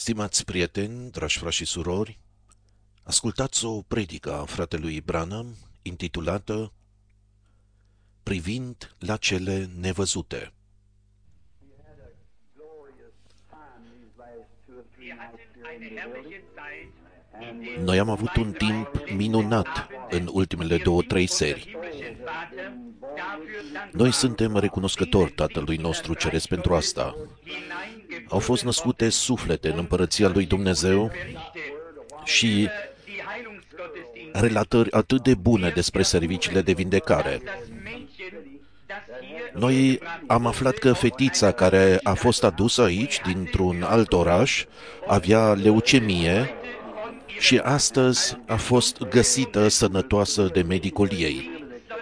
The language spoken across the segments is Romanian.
Stimați prieteni, dragi frați și surori, ascultați o predică a fratelui Branham intitulată Privind la cele nevăzute. Noi am avut un timp minunat în ultimele 2-3 seri. Noi suntem recunoscători Tatălui nostru Ceresc pentru asta. Au fost născute suflete în împărăția lui Dumnezeu și relatări atât de bune despre serviciile de vindecare. Noi am aflat că fetița care a fost adusă aici dintr-un alt oraș avea leucemie și astăzi a fost găsită sănătoasă de medicul ei.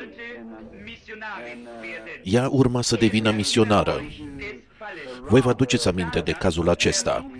Ea urma să devină misionară. Voi vă aduceți aminte de cazul acesta.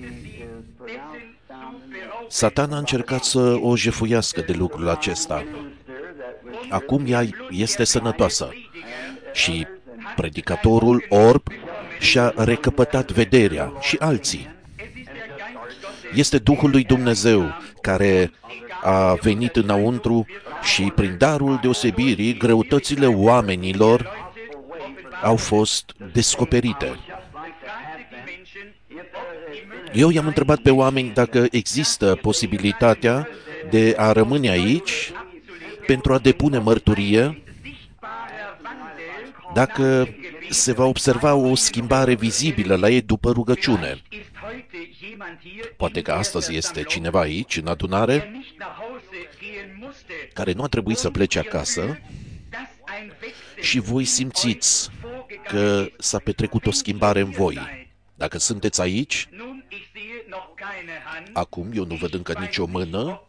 Satan a încercat să o jefuiască de lucrul acesta. Acum ea este sănătoasă și predicatorul orb și-a recăpătat vederea și alții. Este Duhul lui Dumnezeu care a venit înăuntru și prin darul deosebirii greutățile oamenilor au fost descoperite. Eu i-am întrebat pe oameni dacă există posibilitatea de a rămâne aici pentru a depune mărturie, dacă se va observa o schimbare vizibilă la ei după rugăciune. Poate că astăzi este cineva aici, în adunare, care nu a trebuit să plece acasă și voi simțiți că s-a petrecut o schimbare în voi. Dacă sunteți aici, acum eu nu văd încă nicio mână,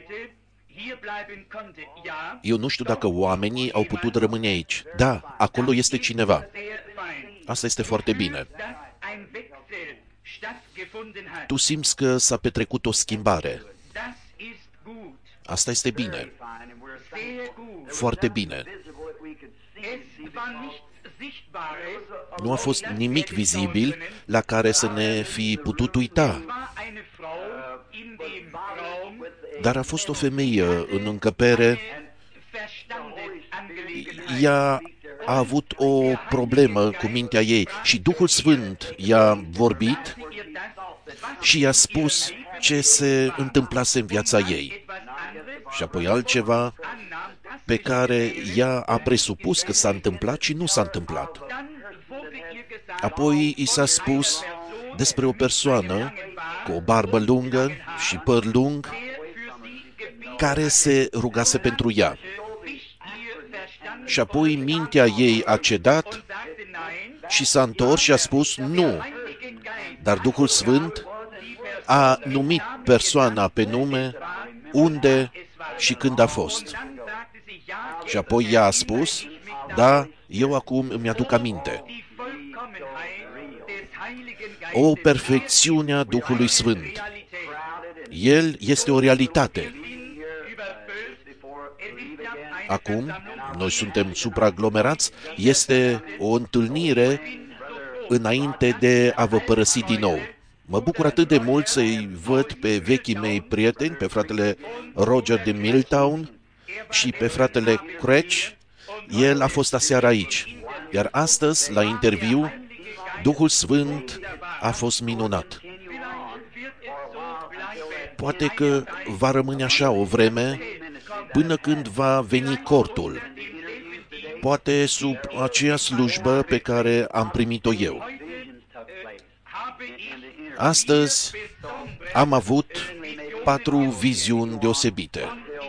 eu nu știu dacă oamenii au putut rămâne aici. Da, acolo este cineva. Asta este foarte bine. Tu simți că s-a petrecut o schimbare. Asta este bine. Foarte bine. Nu a fost nimic vizibil la care să ne fi putut uita. Dar a fost o femeie în încăpere. Ea a avut o problemă cu mintea ei și Duhul Sfânt i-a vorbit și i-a spus ce se întâmplase în viața ei. Și apoi altceva pe care ea a presupus că s-a întâmplat și nu s-a întâmplat. Apoi i s-a spus despre o persoană cu o barbă lungă și păr lung care se rugase pentru ea. Și apoi mintea ei a cedat și s-a întors și a spus nu. Dar Duhul Sfânt a numit persoana pe nume, unde și când a fost. Și apoi ea a spus, da, eu acum îmi aduc aminte. O perfecțiune a Duhului Sfânt. El este o realitate. Acum, noi suntem supraaglomerați, este o întâlnire înainte de a vă părăsi din nou. Mă bucur atât de mult să-i văd pe vechii mei prieteni, pe fratele Roger din Milltown și pe fratele Cratch. El a fost aseară aici. Iar astăzi, la interviu, Duhul Sfânt a fost minunat. Poate că va rămâne așa o vreme până când va veni cortul. Poate sub aceea slujbă pe care am primit-o eu. Astăzi am avut 4 viziuni deosebite.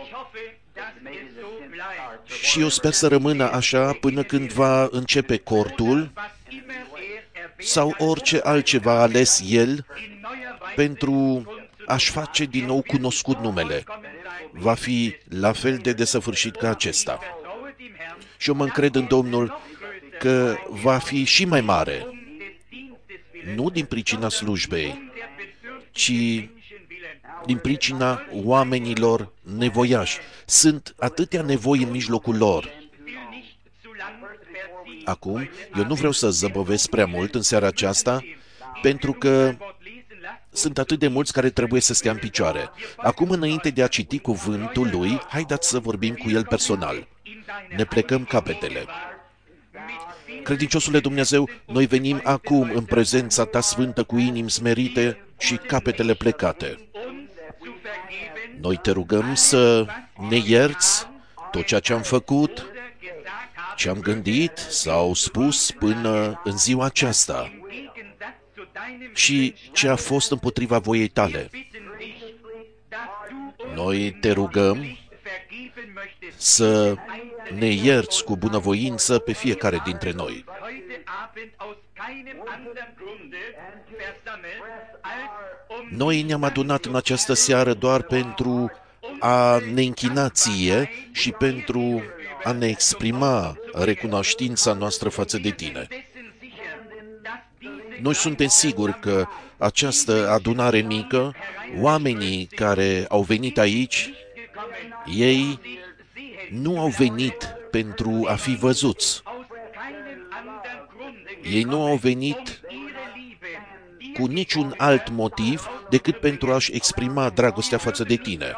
Și eu sper să rămână așa până când va începe cortul sau orice altceva ales el pentru a-și face din nou cunoscut numele. Va fi la fel de desăvârșit ca acesta. Și eu mă încred în Domnul că va fi și mai mare. Nu din pricina slujbei, ci din pricina oamenilor nevoiași. Sunt atâtea nevoi în mijlocul lor. Acum, eu nu vreau să zăbovesc prea mult în seara aceasta, pentru că sunt atât de mulți care trebuie să stea în picioare. Acum, înainte de a citi cuvântul lui, haideți să vorbim cu el personal. Ne plecăm capetele. Credinciosule Dumnezeu, noi venim acum în prezența ta sfântă cu inimi smerite și capetele plecate. Noi te rugăm să ne ierți tot ceea ce am făcut, ce am gândit sau spus până în ziua aceasta și ce a fost împotriva voiei tale. Noi te rugăm să ne ierți cu bunăvoință pe fiecare dintre noi. Noi ne-am adunat în această seară doar pentru a ne închina ție și pentru a ne exprima recunoștința noastră față de tine. Noi suntem siguri că această adunare mică, oamenii care au venit aici, ei nu au venit pentru a fi văzuți. Ei nu au venit cu niciun alt motiv decât pentru a-și exprima dragostea față de tine.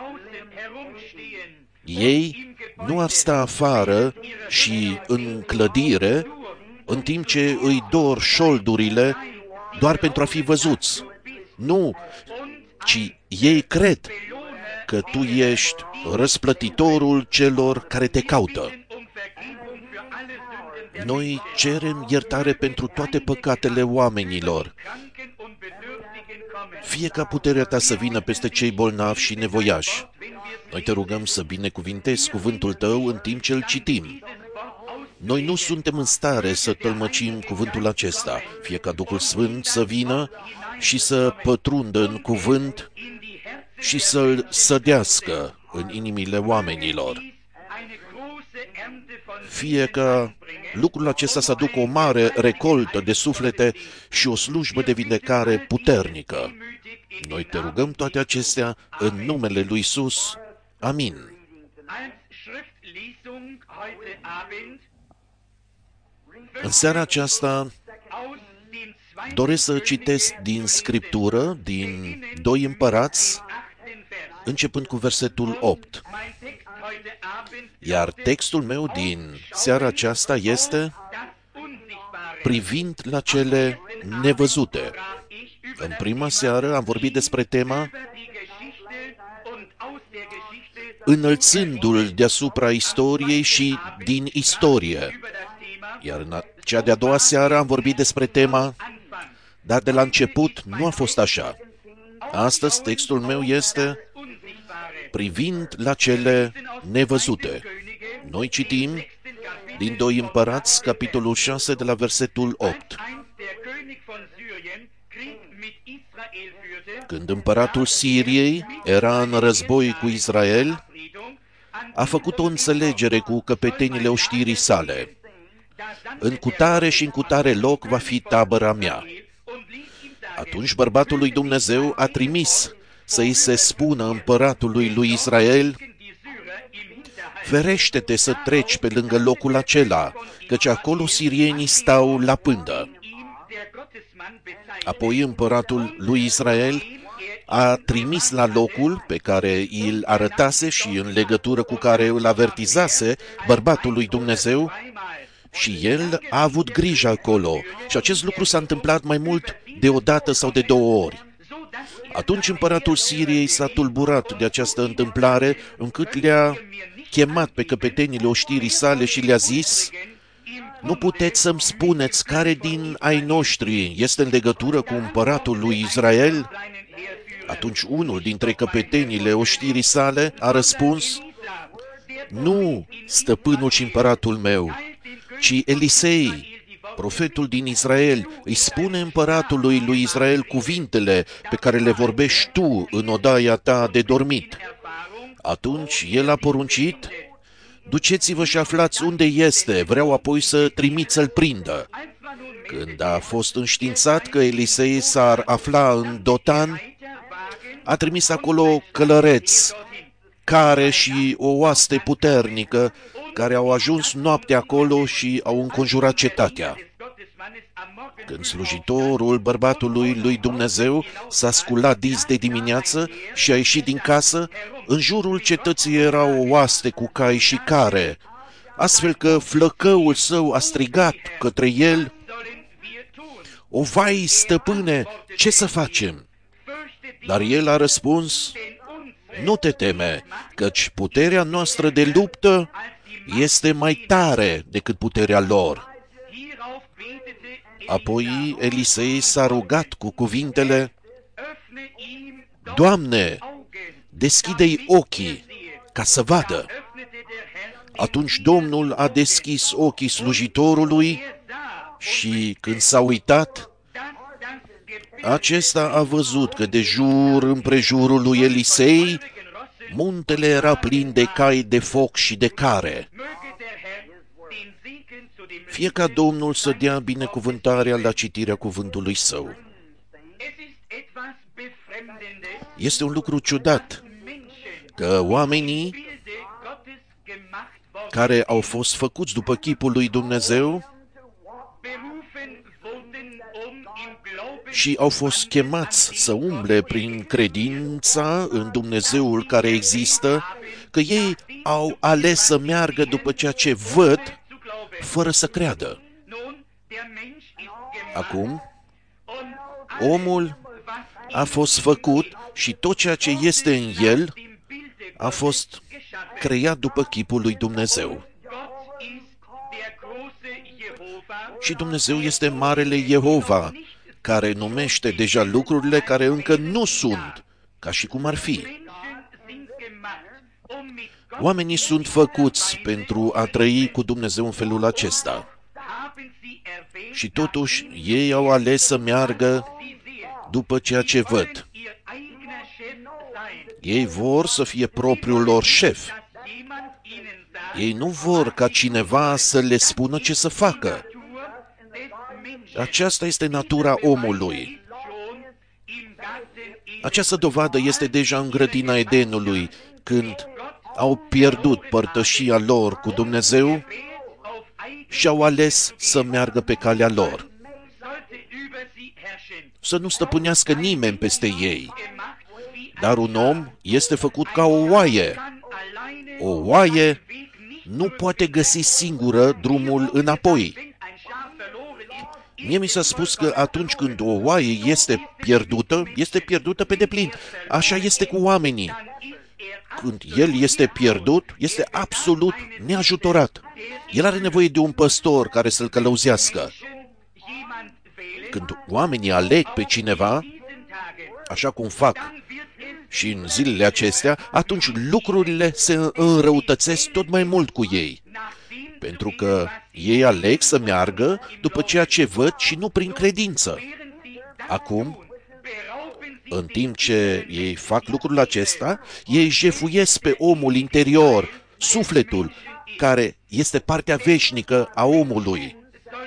Ei nu ar sta afară și în clădire în timp ce îi dor șoldurile doar pentru a fi văzuți. Nu, ci ei cred că tu ești răsplătitorul celor care te caută. Noi cerem iertare pentru toate păcatele oamenilor. Fie ca puterea ta să vină peste cei bolnavi și nevoiași. Noi te rugăm să binecuvintezi cuvântul tău în timp ce îl citim. Noi nu suntem în stare să tălmăcim cuvântul acesta, fie ca Duhul Sfânt să vină și să pătrundă în cuvânt și să-l sădească în inimile oamenilor. Fie ca lucrul acesta să aducă o mare recoltă de suflete și o slujbă de vindecare puternică. Noi te rugăm toate acestea în numele lui Iisus. Amin. În seara aceasta doresc să citesc din Scriptură, din 2 Împărați, începând cu versetul 8. Iar textul meu din seara aceasta este privind la cele nevăzute. În prima seară am vorbit despre tema înălțându-l deasupra istoriei și din istorie. Iar în cea de-a doua seară am vorbit despre tema dar de la început nu a fost așa. Astăzi textul meu este privind la cele nevăzute. Noi citim din 2 Împărați, capitolul 6, de la versetul 8. Când împăratul Siriei era în război cu Israel, a făcut o înțelegere cu căpetenile oștirii sale. În cutare și în cutare loc va fi tabăra mea. Atunci bărbatul lui Dumnezeu a trimis să-i se spună împăratului lui Israel: ferește-te să treci pe lângă locul acela, căci acolo sirienii stau la pândă. Apoi împăratul lui Israel a trimis la locul pe care îl arătase și în legătură cu care îl avertizase bărbatul lui Dumnezeu și el a avut grijă acolo și acest lucru s-a întâmplat mai mult de o dată sau de 2 ori. Atunci împăratul Siriei s-a tulburat de această întâmplare încât le-a chemat pe căpetenile oștirii sale și le-a zis: nu puteți să-mi spuneți care din ai noștri este în legătură cu împăratul lui Israel? Atunci unul dintre căpetenile oștirii sale a răspuns: nu, stăpânul și împăratul meu, ci Elisei, profetul din Israel, îi spune împăratului lui Israel cuvintele pe care le vorbești tu în odaia ta de dormit. Atunci el a poruncit: duceți-vă și aflați unde este, vreau apoi să trimit să-l prindă. Când a fost înștiințat că Elisei s-ar afla în Dotan, a trimis acolo călăreți, care și o oaste puternică, care au ajuns noaptea acolo și au înconjurat cetatea. Când slujitorul bărbatului lui Dumnezeu s-a sculat dis de dimineață și a ieșit din casă, în jurul cetății era o oaste cu cai și care, astfel că flăcăul său a strigat către el: „O vai, stăpâne, ce să facem?” Dar el a răspuns: „Nu te teme, căci puterea noastră de luptă este mai tare decât puterea lor.” Apoi Elisei s-a rugat cu cuvintele: „Doamne, deschide-i ochii ca să vadă.” Atunci Domnul a deschis ochii slujitorului și când s-a uitat, acesta a văzut că de jur împrejurul lui Elisei muntele era plin de cai de foc și de care. Fie ca Domnul să dea binecuvântarea la citirea cuvântului Său. Este un lucru ciudat că oamenii care au fost făcuți după chipul lui Dumnezeu și au fost chemați să umble prin credința în Dumnezeul care există, că ei au ales să meargă după ceea ce văd, fără să creadă. Acum, omul a fost făcut și tot ceea ce este în el a fost creat după chipul lui Dumnezeu. Și Dumnezeu este Marele Jehova, care numește deja lucrurile care încă nu sunt, ca și cum ar fi. Oamenii sunt făcuți pentru a trăi cu Dumnezeu în felul acesta. Și totuși, ei au ales să meargă după ceea ce văd. Ei vor să fie propriul lor șef. Ei nu vor ca cineva să le spună ce să facă. Aceasta este natura omului. Această dovadă este deja în grădina Edenului, când au pierdut părtășia lor cu Dumnezeu și au ales să meargă pe calea lor. Să nu stăpânească nimeni peste ei. Dar un om este făcut ca o oaie. O oaie nu poate găsi singură drumul înapoi. Mie mi s-a spus că atunci când o oaie este pierdută pe deplin. Așa este cu oamenii. Când el este pierdut, este absolut neajutorat. El are nevoie de un păstor care să-l călăuzească. Când oamenii aleg pe cineva, așa cum fac și în zilele acestea, atunci lucrurile se înrăutățesc tot mai mult cu ei. Pentru că ei aleg să meargă după ceea ce văd și nu prin credință. Acum, în timp ce ei fac lucrul acesta, ei jefuiesc pe omul interior, sufletul, care este partea veșnică a omului.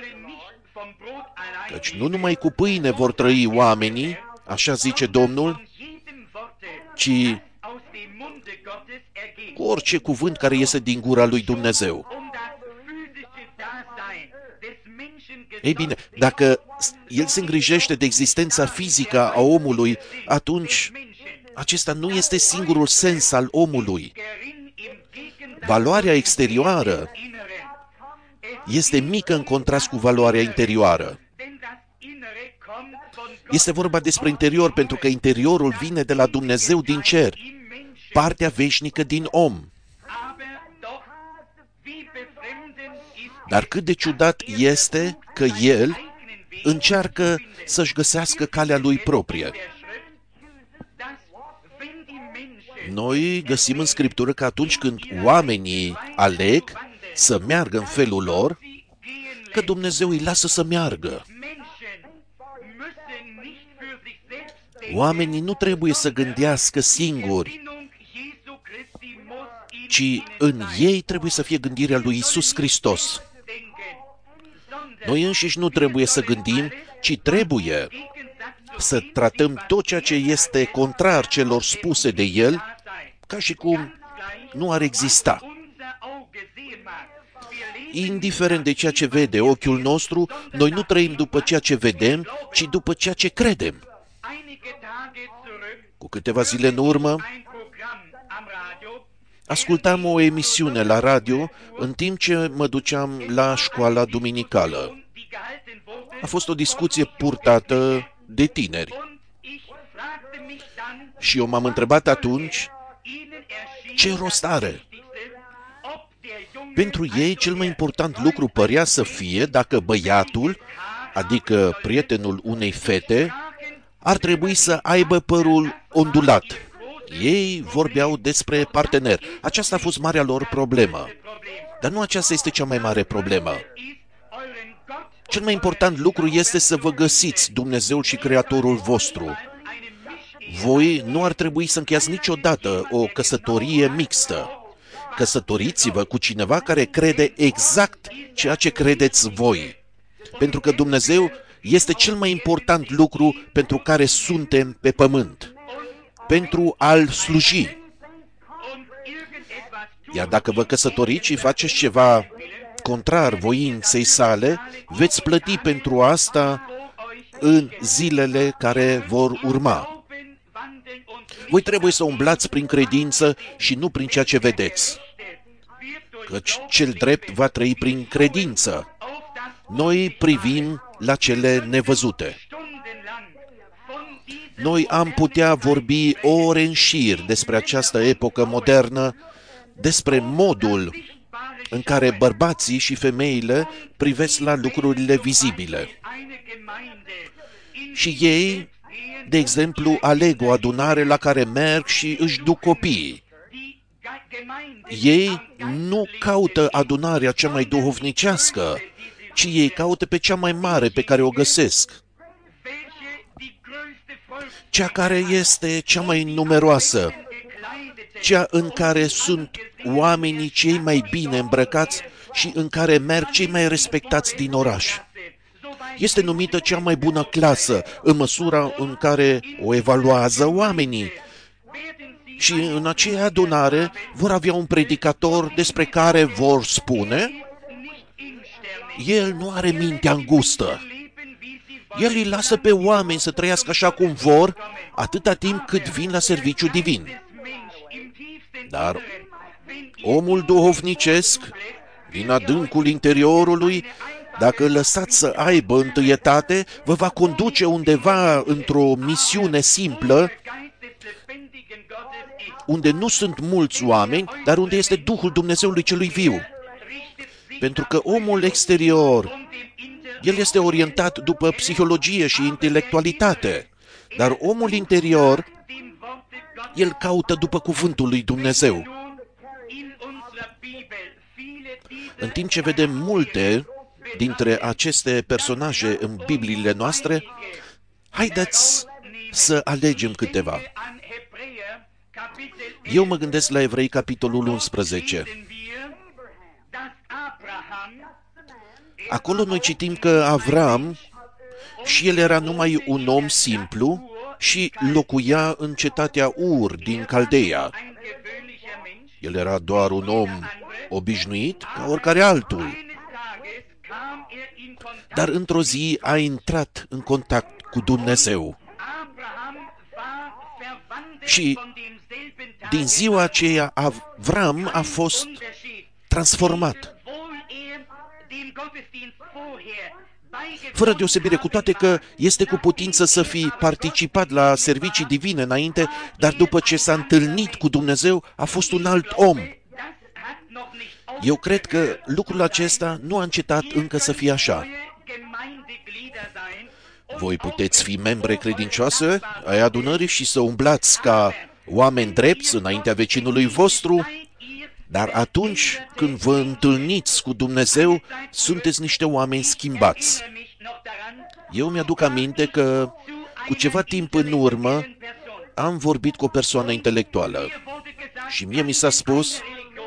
Căci nu numai cu pâine vor trăi oamenii, așa zice Domnul, ci cu orice cuvânt care iese din gura lui Dumnezeu. Ei bine, dacă el se îngrijește de existența fizică a omului, atunci acesta nu este singurul sens al omului. Valoarea exterioară este mică în contrast cu valoarea interioară. Este vorba despre interior, pentru că interiorul vine de la Dumnezeu din cer, partea veșnică din om. Dar cât de ciudat este că el încearcă să-și găsească calea lui proprie. Noi găsim în Scriptură că atunci când oamenii aleg să meargă în felul lor, că Dumnezeu îi lasă să meargă. Oamenii nu trebuie să gândească singuri, ci în ei trebuie să fie gândirea lui Iisus Hristos. Noi înșiși nu trebuie să gândim, ci trebuie să tratăm tot ceea ce este contrar celor spuse de El, ca și cum nu ar exista. indiferent de ceea ce vede ochiul nostru, noi nu trăim după ceea ce vedem, ci după ceea ce credem. Cu câteva zile în urmă, ascultam o emisiune la radio în timp ce mă duceam la școala duminicală. A fost o discuție purtată de tineri. Și eu m-am întrebat atunci, ce rost are? Pentru ei, cel mai important lucru părea să fie dacă băiatul, adică prietenul unei fete, ar trebui să aibă părul ondulat. Ei vorbeau despre partener. Aceasta a fost marea lor problemă. Dar nu aceasta este cea mai mare problemă. Cel mai important lucru este să vă găsiți Dumnezeul și Creatorul vostru. Voi nu ar trebui să încheiați niciodată o căsătorie mixtă. Căsătoriți-vă cu cineva care crede exact ceea ce credeți voi. Pentru că Dumnezeu este cel mai important lucru pentru care suntem pe pământ. Pentru a-L sluji. Iar dacă vă căsătoriți și faceți ceva contrar voinței sale, veți plăti pentru asta în zilele care vor urma. Voi trebuie să umblați prin credință și nu prin ceea ce vedeți. Căci cel drept va trăi prin credință. Noi privim la cele nevăzute. Noi am putea vorbi ore în șir despre această epocă modernă, despre modul în care bărbații și femeile privesc la lucrurile vizibile. Și ei, de exemplu, aleg o adunare la care merg și își duc copiii. Ei nu caută adunarea cea mai duhovnicească, ci ei caută pe cea mai mare pe care o găsesc. Cea care este cea mai numeroasă, cea în care sunt oamenii cei mai bine îmbrăcați și în care merg cei mai respectați din oraș. Este numită cea mai bună clasă în măsura în care o evaluează oamenii. Și în aceea adunare vor avea un predicator despre care vor spune: el nu are mintea îngustă. El îi lasă pe oameni să trăiască așa cum vor, atâta timp cât vin la serviciu divin. Dar omul duhovnicesc, din adâncul interiorului, dacă îl lăsați să aibă întâietate, vă va conduce undeva într-o misiune simplă, unde nu sunt mulți oameni, dar unde este Duhul Dumnezeului celui viu. Pentru că omul exterior, el este orientat după psihologie și intelectualitate, dar omul interior, el caută după cuvântul lui Dumnezeu. În timp ce vedem multe dintre aceste personaje în Bibliile noastre, haideți să alegem câteva. Eu mă gândesc la Evrei, capitolul 11. Acolo noi citim că Avram, și el era numai un om simplu și locuia în cetatea Ur din Caldeia. El era doar un om obișnuit ca oricare altul. Dar într-o zi a intrat în contact cu Dumnezeu. Și din ziua aceea Avram a fost transformat. Fără deosebire, cu toate că este cu putință să fi participat la servicii divine înainte, dar după ce s-a întâlnit cu Dumnezeu, a fost un alt om. Eu cred că lucrul acesta nu a încetat încă să fie așa. Voi puteți fi membre credincioase ai adunării și să umblați ca oameni drepți înaintea vecinului vostru, dar atunci când vă întâlniți cu Dumnezeu, sunteți niște oameni schimbați. Eu mi-aduc aminte că cu ceva timp în urmă am vorbit cu o persoană intelectuală și mie mi s-a spus: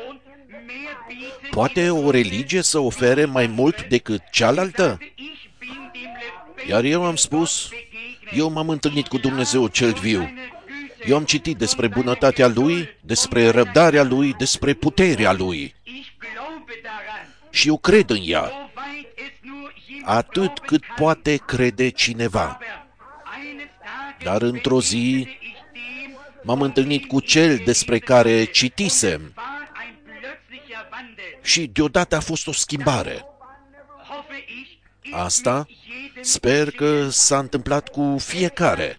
poate o religie să ofere mai mult decât cealaltă? Iar eu am spus: eu m-am întâlnit cu Dumnezeu cel viu. Eu am citit despre bunătatea Lui, despre răbdarea Lui, despre puterea Lui. și eu cred în ea, atât cât poate crede cineva. Dar într-o zi m-am întâlnit cu cel despre care citisem și deodată a fost o schimbare. Asta sper că s-a întâmplat cu fiecare.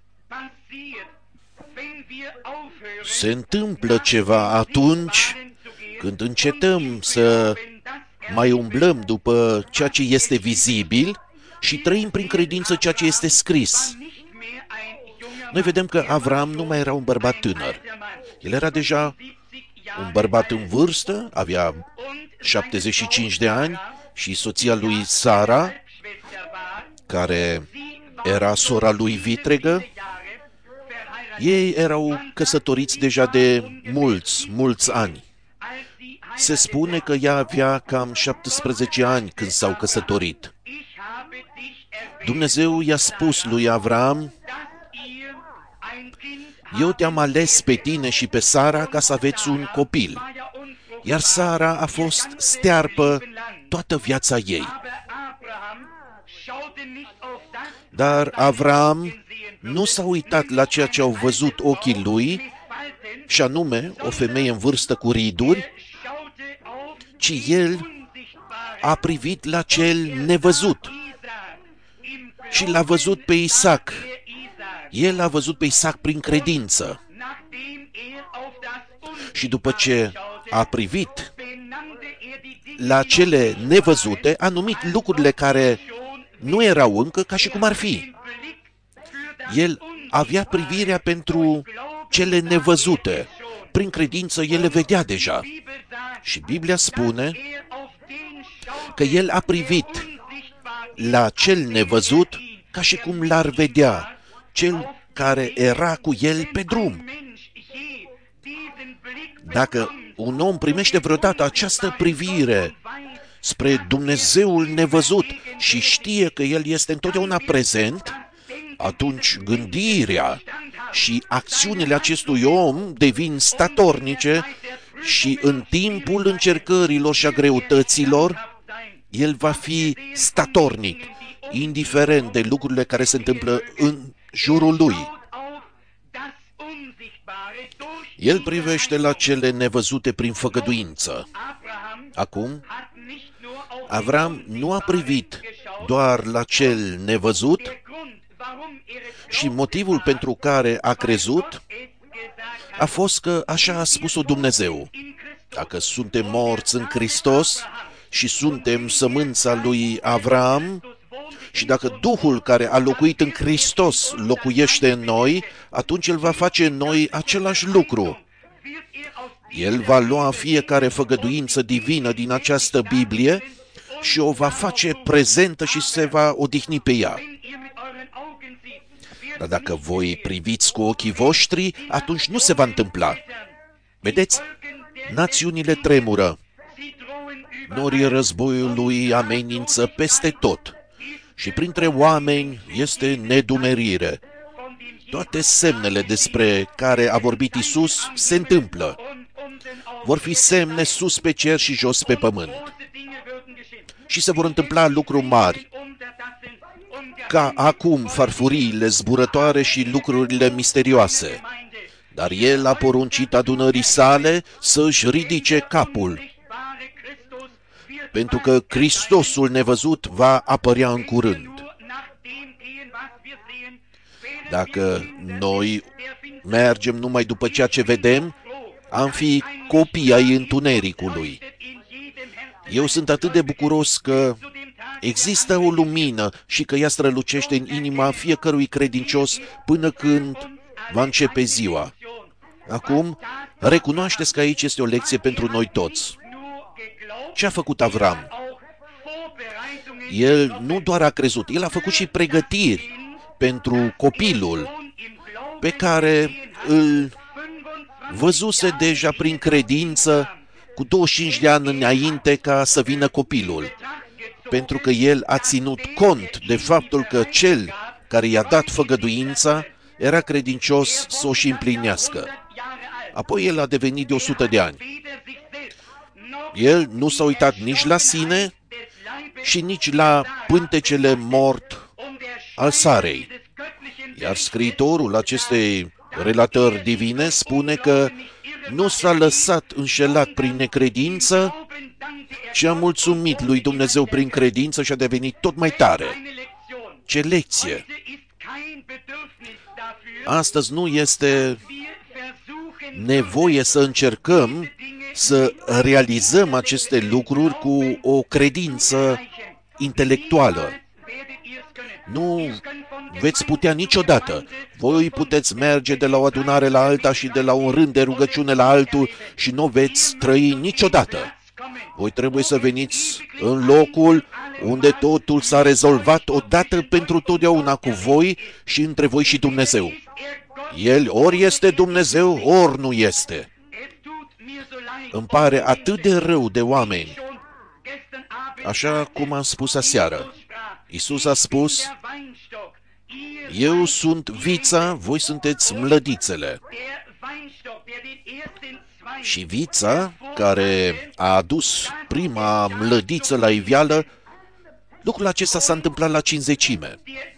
Se întâmplă ceva atunci când încetăm să mai umblăm după ceea ce este vizibil și trăim prin credință ceea ce este scris. Noi vedem că Avram nu mai era un bărbat tânăr. El era deja un bărbat în vârstă, avea 75 de ani și soția lui Sara, care era sora lui vitregă, ei erau căsătoriți deja de mulți ani. Se spune că ea avea cam 17 ani când s-au căsătorit. Dumnezeu i-a spus lui Avram: eu te-am ales pe tine și pe Sara ca să aveți un copil. Iar Sara a fost stearpă toată viața ei. Dar Avram nu s-a uitat la ceea ce au văzut ochii lui, și anume o femeie în vârstă cu riduri, ci el a privit la cel nevăzut și l-a văzut pe Isaac. El a văzut pe Isaac prin credință. Și după ce a privit la cele nevăzute, a numit lucrurile care nu erau încă ca și cum ar fi. El avea privirea pentru cele nevăzute. Prin credință el le vedea deja. Și Biblia spune că el a privit la cel nevăzut ca și cum l-ar vedea, cel care era cu el pe drum. Dacă un om primește vreodată această privire spre Dumnezeul nevăzut și știe că El este întotdeauna prezent, atunci gândirea și acțiunile acestui om devin statornice și în timpul încercărilor și a greutăților, el va fi statornic, indiferent de lucrurile care se întâmplă în jurul lui. El privește la cele nevăzute prin făgăduință. Acum, Avram nu a privit doar la cel nevăzut și motivul pentru care a crezut a fost că așa a spus-o Dumnezeu. Dacă suntem morți în Hristos și suntem sămânța lui Avram, și dacă Duhul care a locuit în Hristos locuiește în noi, atunci El va face în noi același lucru. El va lua fiecare făgăduință divină din această Biblie și o va face prezentă și se va odihni pe ea. Dar dacă voi priviți cu ochii voștri, atunci nu se va întâmpla. Vedeți? Națiunile tremură. Norii războiului amenință peste tot. Și printre oameni este nedumerire. Toate semnele despre care a vorbit Iisus se întâmplă. Vor fi semne sus pe cer și jos pe pământ. Și se vor întâmpla lucruri mari, ca acum farfuriile zburătoare și lucrurile misterioase. Dar El a poruncit adunării sale să își ridice capul, pentru că Hristosul nevăzut va apărea în curând. Dacă noi mergem numai după ceea ce vedem, am fi copii ai întunericului. Eu sunt atât de bucuros că există o lumină și că ea strălucește în inima fiecărui credincios până când va începe ziua. Acum, recunoașteți că aici este o lecție pentru noi toți. Ce a făcut Avram? El nu doar a crezut, el a făcut și pregătiri pentru copilul pe care îl văzuse deja prin credință cu 25 de ani înainte ca să vină copilul. Pentru că el a ținut cont de faptul că cel care i-a dat făgăduința era credincios să o și împlinească. Apoi el a devenit de 100 de ani. El nu s-a uitat nici la sine și nici la pântecele mort al Sarei. Iar scriitorul acestei relatări divine spune că nu s-a lăsat înșelat prin necredință, ci a mulțumit lui Dumnezeu prin credință și a devenit tot mai tare. Ce lecție! Astăzi nu este nevoie să încercăm să realizăm aceste lucruri cu o credință intelectuală. Nu veți putea niciodată. Voi puteți merge de la o adunare la alta și de la un rând de rugăciune la altul și nu veți trăi niciodată. Voi trebuie să veniți în locul unde totul s-a rezolvat odată pentru totdeauna cu voi și între voi și Dumnezeu. El ori este Dumnezeu, ori nu este. Îmi pare atât de rău de oameni. Așa cum am spus aseară. Iisus a spus: eu sunt vița, voi sunteți mlădițele. Și vița, care a adus prima mlădiță la iveală, lucrul acesta s-a întâmplat la Cincizecime.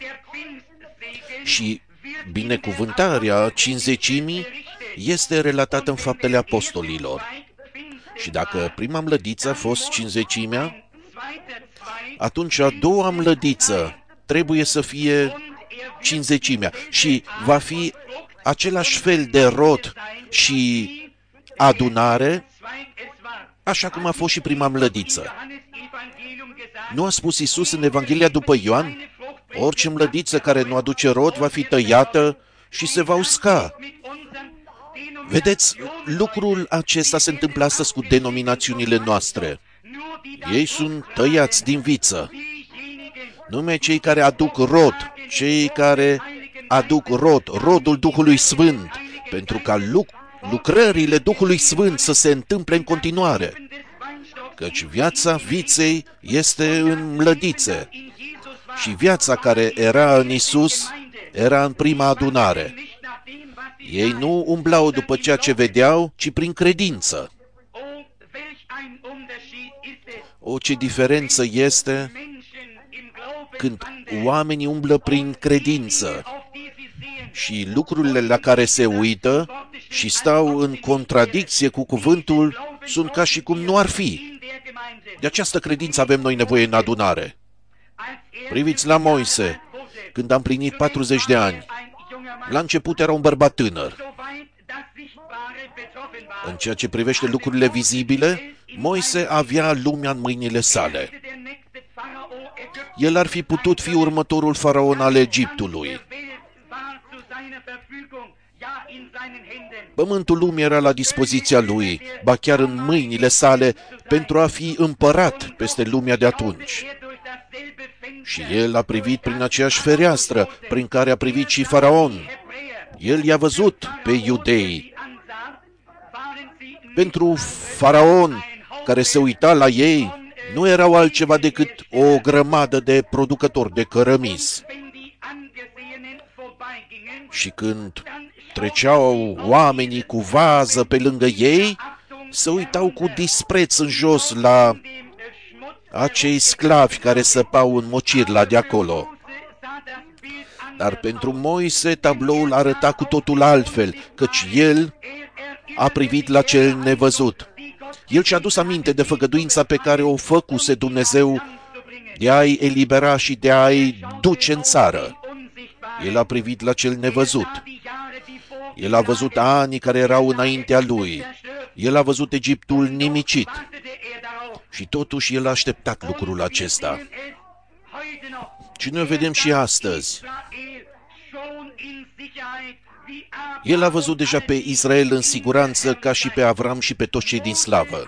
Și binecuvântarea Cincizecimii este relatată în Faptele Apostolilor. Și dacă prima mlădiță a fost Cincizecimea, atunci a doua mlădiță trebuie să fie Cincizecimea și va fi același fel de rod și adunare, așa cum a fost și prima mlădiță. Nu a spus Iisus în Evanghelia după Ioan? Orice mlădiță care nu aduce rod va fi tăiată și se va usca. Vedeți, lucrul acesta se întâmplă astăzi cu denominațiunile noastre. Ei sunt tăiați din viță. Numai cei care aduc rod, cei care aduc rodul Duhului Sfânt, pentru ca lucrările Duhului Sfânt să se întâmple în continuare. Căci viața viței este în mlădițe și viața care era în Iisus era în prima adunare. Ei nu umblau după ceea ce vedeau, ci prin credință. O, ce diferență este când oamenii umblă prin credință și lucrurile la care se uită și stau în contradicție cu cuvântul sunt ca și cum nu ar fi. De această credință avem noi nevoie în adunare. Priviți la Moise, când a împlinit 40 de ani. La început era un bărbat tânăr. În ceea ce privește lucrurile vizibile, Moise avea lumea în mâinile sale. El ar fi putut fi următorul faraon al Egiptului. Pământul lumii era la dispoziția lui, ba chiar în mâinile sale, pentru a fi împărat peste lumea de atunci. Și el a privit prin aceeași fereastră prin care a privit și faraon. El i-a văzut pe iudei. Pentru faraon, care se uita la ei, nu erau altceva decât o grămadă de producători de cărămizi. Și când treceau oamenii cu vază pe lângă ei, se uitau cu dispreț în jos la acei sclavi care săpau în mocirla de acolo. Dar pentru Moise tabloul arăta cu totul altfel, căci el a privit la cel nevăzut. El și-a adus aminte de făgăduința pe care o făcuse Dumnezeu de a-i elibera și de a-i duce în țară. El a privit la cel nevăzut. El a văzut anii care erau înaintea lui. El a văzut Egiptul nimicit. Și totuși el a așteptat lucrul acesta. Și noi vedem și astăzi. El a văzut deja pe Israel în siguranță, ca și pe Avram și pe toți cei din slavă.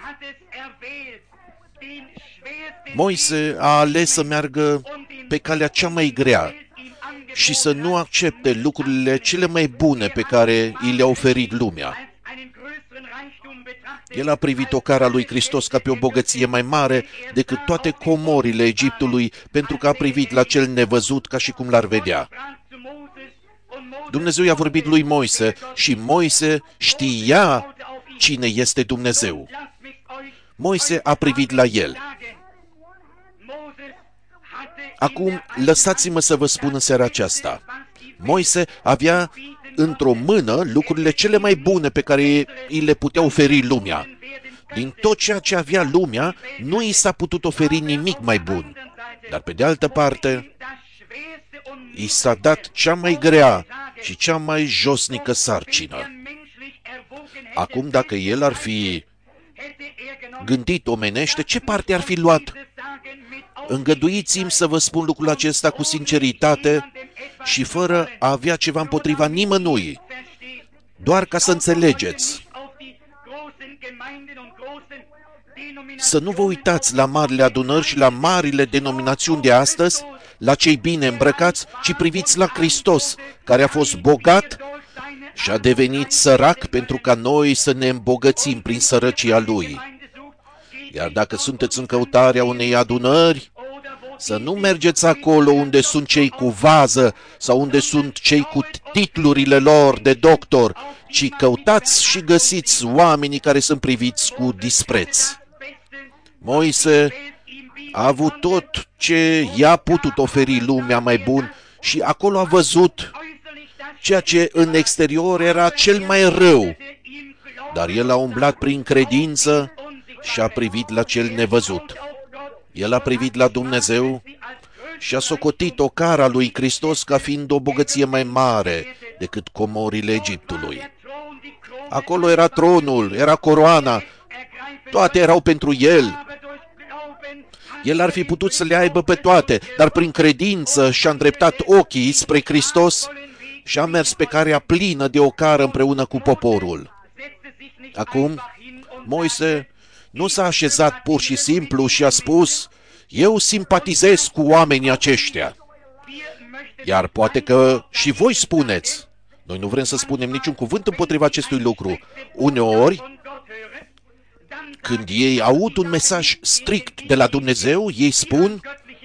Moise a ales să meargă pe calea cea mai grea și să nu accepte lucrurile cele mai bune pe care i le-a oferit lumea. El a privit ocara lui Hristos ca pe o bogăție mai mare decât toate comorile Egiptului, pentru că a privit la cel nevăzut ca și cum l-ar vedea. Dumnezeu i-a vorbit lui Moise și Moise știa cine este Dumnezeu. Moise a privit la el. Acum, lăsați-mă să vă spun în seara aceasta. Moise avea într-o mână lucrurile cele mai bune pe care îi le putea oferi lumea. Din tot ceea ce avea lumea, nu i s-a putut oferi nimic mai bun. Dar pe de altă parte, i s-a dat cea mai grea și cea mai josnică sarcină. Acum, dacă el ar fi gândit omenește, ce parte ar fi luat? Îngăduiți-mi să vă spun lucrul acesta cu sinceritate și fără a avea ceva împotriva nimănui, doar ca să înțelegeți. Să nu vă uitați la marile adunări și la marile denominațiuni de astăzi, la cei bine îmbrăcați, ci priviți la Hristos, care a fost bogat și a devenit sărac pentru ca noi să ne îmbogățim prin sărăcia Lui. Iar dacă sunteți în căutarea unei adunări, să nu mergeți acolo unde sunt cei cu vază sau unde sunt cei cu titlurile lor de doctor, ci căutați și găsiți oamenii care sunt priviți cu dispreț. Moise a avut tot ce i-a putut oferi lumea mai bun și acolo a văzut ceea ce în exterior era cel mai rău, dar el a umblat prin credință și a privit la cel nevăzut. El a privit la Dumnezeu și a socotit ocara lui Hristos ca fiind o bogăție mai mare decât comorile Egiptului. Acolo era tronul, era coroana, toate erau pentru el. El ar fi putut să le aibă pe toate, dar prin credință și-a îndreptat ochii spre Hristos și a mers pe carea plină de ocară împreună cu poporul. Acum, Moise nu s-a așezat pur și simplu și a spus: eu simpatizez cu oamenii aceștia. Iar poate că și voi spuneți, noi nu vrem să spunem niciun cuvânt împotriva acestui lucru. Uneori, când ei aud un mesaj strict de la Dumnezeu, ei spun: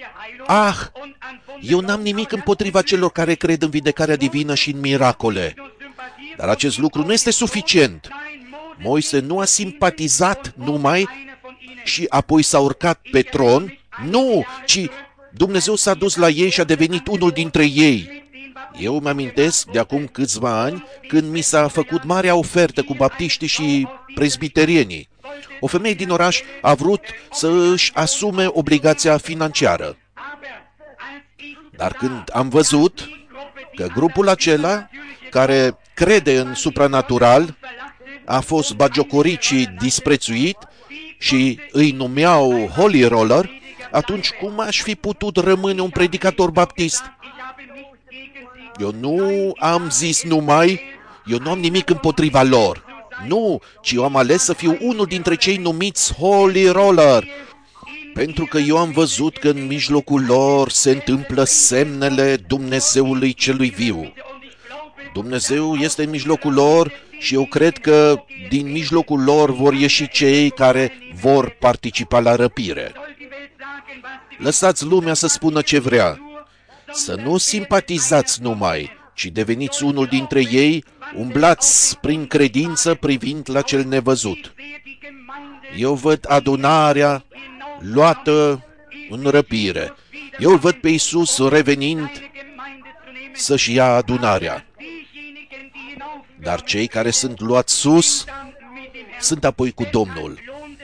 eu n-am nimic împotriva celor care cred în vindecarea divină și în miracole. Dar acest lucru nu este suficient. Moise nu a simpatizat numai și apoi s-a urcat pe tron. Nu, ci Dumnezeu s-a dus la ei și a devenit unul dintre ei. Eu îmi amintesc de acum câțiva ani când mi s-a făcut marea ofertă cu baptiștii și prezbiterienii. O femeie din oraș a vrut să își asume obligația financiară. Dar când am văzut că grupul acela, care crede în supranatural, a fost bagiocorit și disprețuit și îi numeau Holy Roller, atunci cum aș fi putut rămâne un predicator baptist? Eu nu am zis numai, eu nu am nimic împotriva lor. Nu, ci eu am ales să fiu unul dintre cei numiți Holy Roller, pentru că eu am văzut că în mijlocul lor se întâmplă semnele Dumnezeului celui viu. Dumnezeu este în mijlocul lor și eu cred că din mijlocul lor vor ieși cei care vor participa la răpire. Lăsați lumea să spună ce vrea. Să nu simpatizați numai, ci deveniți unul dintre ei, umblați prin credință privind la cel nevăzut. Eu văd adunarea luată în răpire. Eu îl văd pe Iisus revenind să-și ia adunarea. Dar cei care sunt luați sus sunt apoi cu Domnul.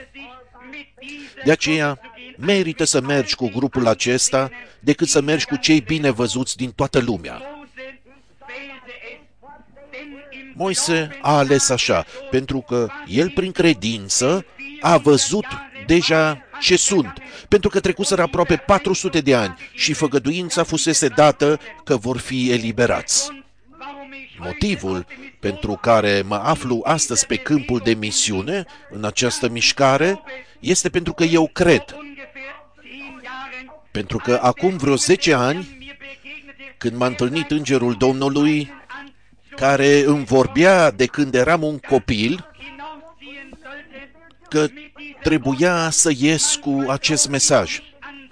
De aceea merită să mergi cu grupul acesta decât să mergi cu cei bine văzuți din toată lumea. Moise a ales așa, pentru că el prin credință a văzut deja ce sunt, pentru că trecuseră aproape 400 de ani și făgăduința fusese dată că vor fi eliberați. Motivul pentru care mă aflu astăzi pe câmpul de misiune, în această mișcare, este pentru că eu cred. Pentru că acum vreo 10 ani, când m-a întâlnit Îngerul Domnului, care îmi vorbea de când eram un copil, că trebuia să ies cu acest mesaj.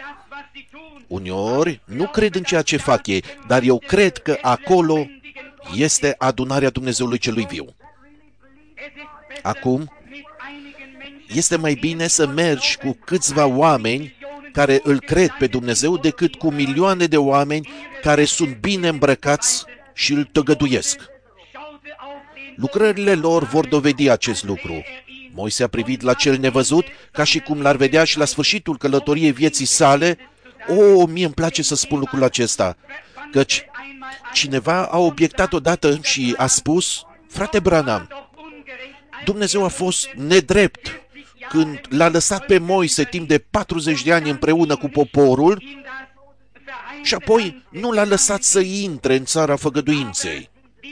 Uneori nu cred în ceea ce fac ei, dar eu cred că acolo este adunarea Dumnezeului celui viu. Acum, este mai bine să mergi cu câțiva oameni care îl cred pe Dumnezeu decât cu milioane de oameni care sunt bine îmbrăcați și îl tăgăduiesc. Lucrările lor vor dovedi acest lucru. Moise a privit la cel nevăzut ca și cum l-ar vedea și la sfârșitul călătoriei vieții sale. Mie îmi place să spun lucrul acesta, căci cineva a obiectat odată și a spus: frate Branham, Dumnezeu a fost nedrept când l-a lăsat pe Moise timp de 40 de ani împreună cu poporul și apoi nu l-a lăsat să intre în țara făgăduinței.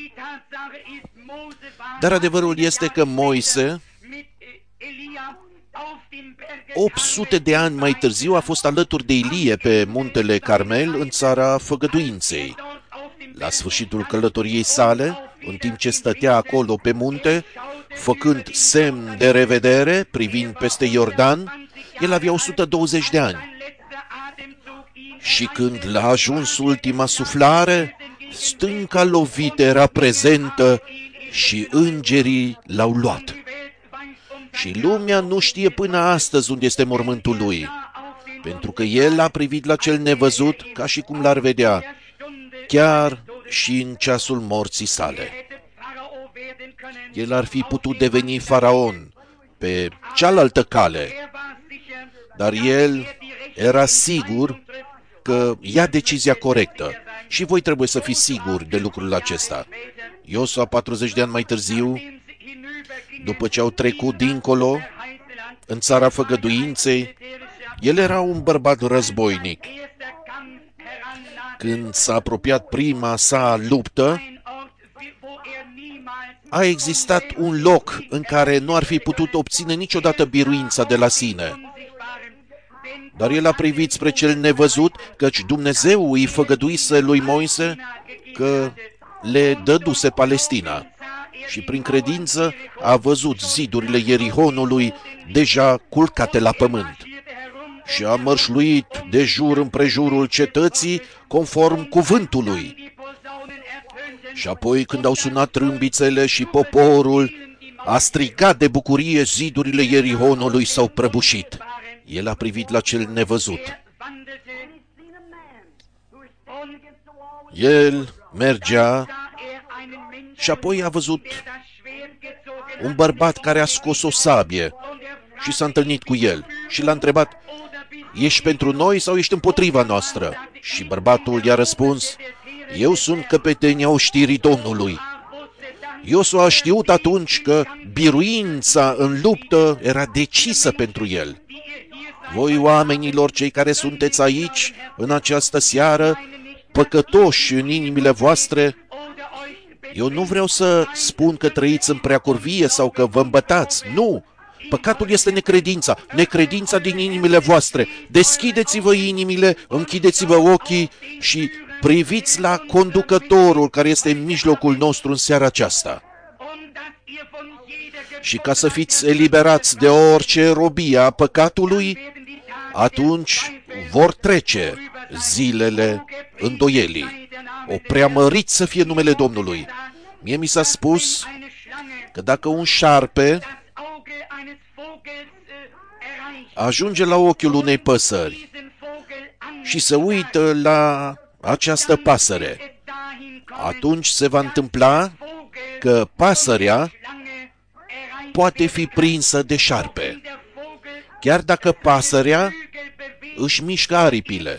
Dar adevărul este că Moise, 800 de ani mai târziu, a fost alături de Ilie pe muntele Carmel în țara făgăduinței. La sfârșitul călătoriei sale, în timp ce stătea acolo pe munte, făcând semn de revedere, privind peste Iordan, el avea 120 de ani. Și când l-a ajuns ultima suflare, stânca lovită era prezentă și îngerii l-au luat. Și lumea nu știe până astăzi unde este mormântul lui, pentru că el a privit la cel nevăzut ca și cum l-ar vedea, chiar și în ceasul morții sale. El ar fi putut deveni faraon pe cealaltă cale, dar el era sigur că ia decizia corectă. Și voi trebuie să fiți siguri de lucrul acesta. Iosua, 40 de ani mai târziu, după ce au trecut dincolo, în țara făgăduinței, el era un bărbat războinic. Când s-a apropiat prima sa luptă, a existat un loc în care nu ar fi putut obține niciodată biruința de la sine. Dar el a privit spre cel nevăzut, căci Dumnezeu îi făgăduise lui Moise că le dăduse Palestina. Și prin credință a văzut zidurile Ierihonului deja culcate la pământ. Și a mărșluit de jur împrejurul cetății conform cuvântului. Și apoi, când au sunat trâmbițele și poporul a strigat de bucurie, zidurile Ierihonului s-au prăbușit. El a privit la cel nevăzut. El mergea și apoi a văzut un bărbat care a scos o sabie și s-a întâlnit cu el și l-a întrebat: ești pentru noi sau ești împotriva noastră? Și bărbatul i-a răspuns: eu sunt căpetenia oștirii Domnului. Iosua a știut atunci că biruința în luptă era decisă pentru el. Voi, oamenilor, cei care sunteți aici, în această seară, păcătoși în inimile voastre, eu nu vreau să spun că trăiți în preacurvie sau că vă îmbătați. Nu! Păcatul este necredința, necredința din inimile voastre. Deschideți-vă inimile, închideți-vă ochii și priviți la conducătorul care este în mijlocul nostru în seara aceasta. Și ca să fiți eliberați de orice robie a păcatului, atunci vor trece zilele îndoielii. O preamărit să fie numele Domnului. Mie mi s-a spus că dacă un șarpe ajunge la ochiul unei păsări și se uită la această pasăre, atunci se va întâmpla că pasărea poate fi prinsă de șarpe. Chiar dacă pasărea își mișcă aripile,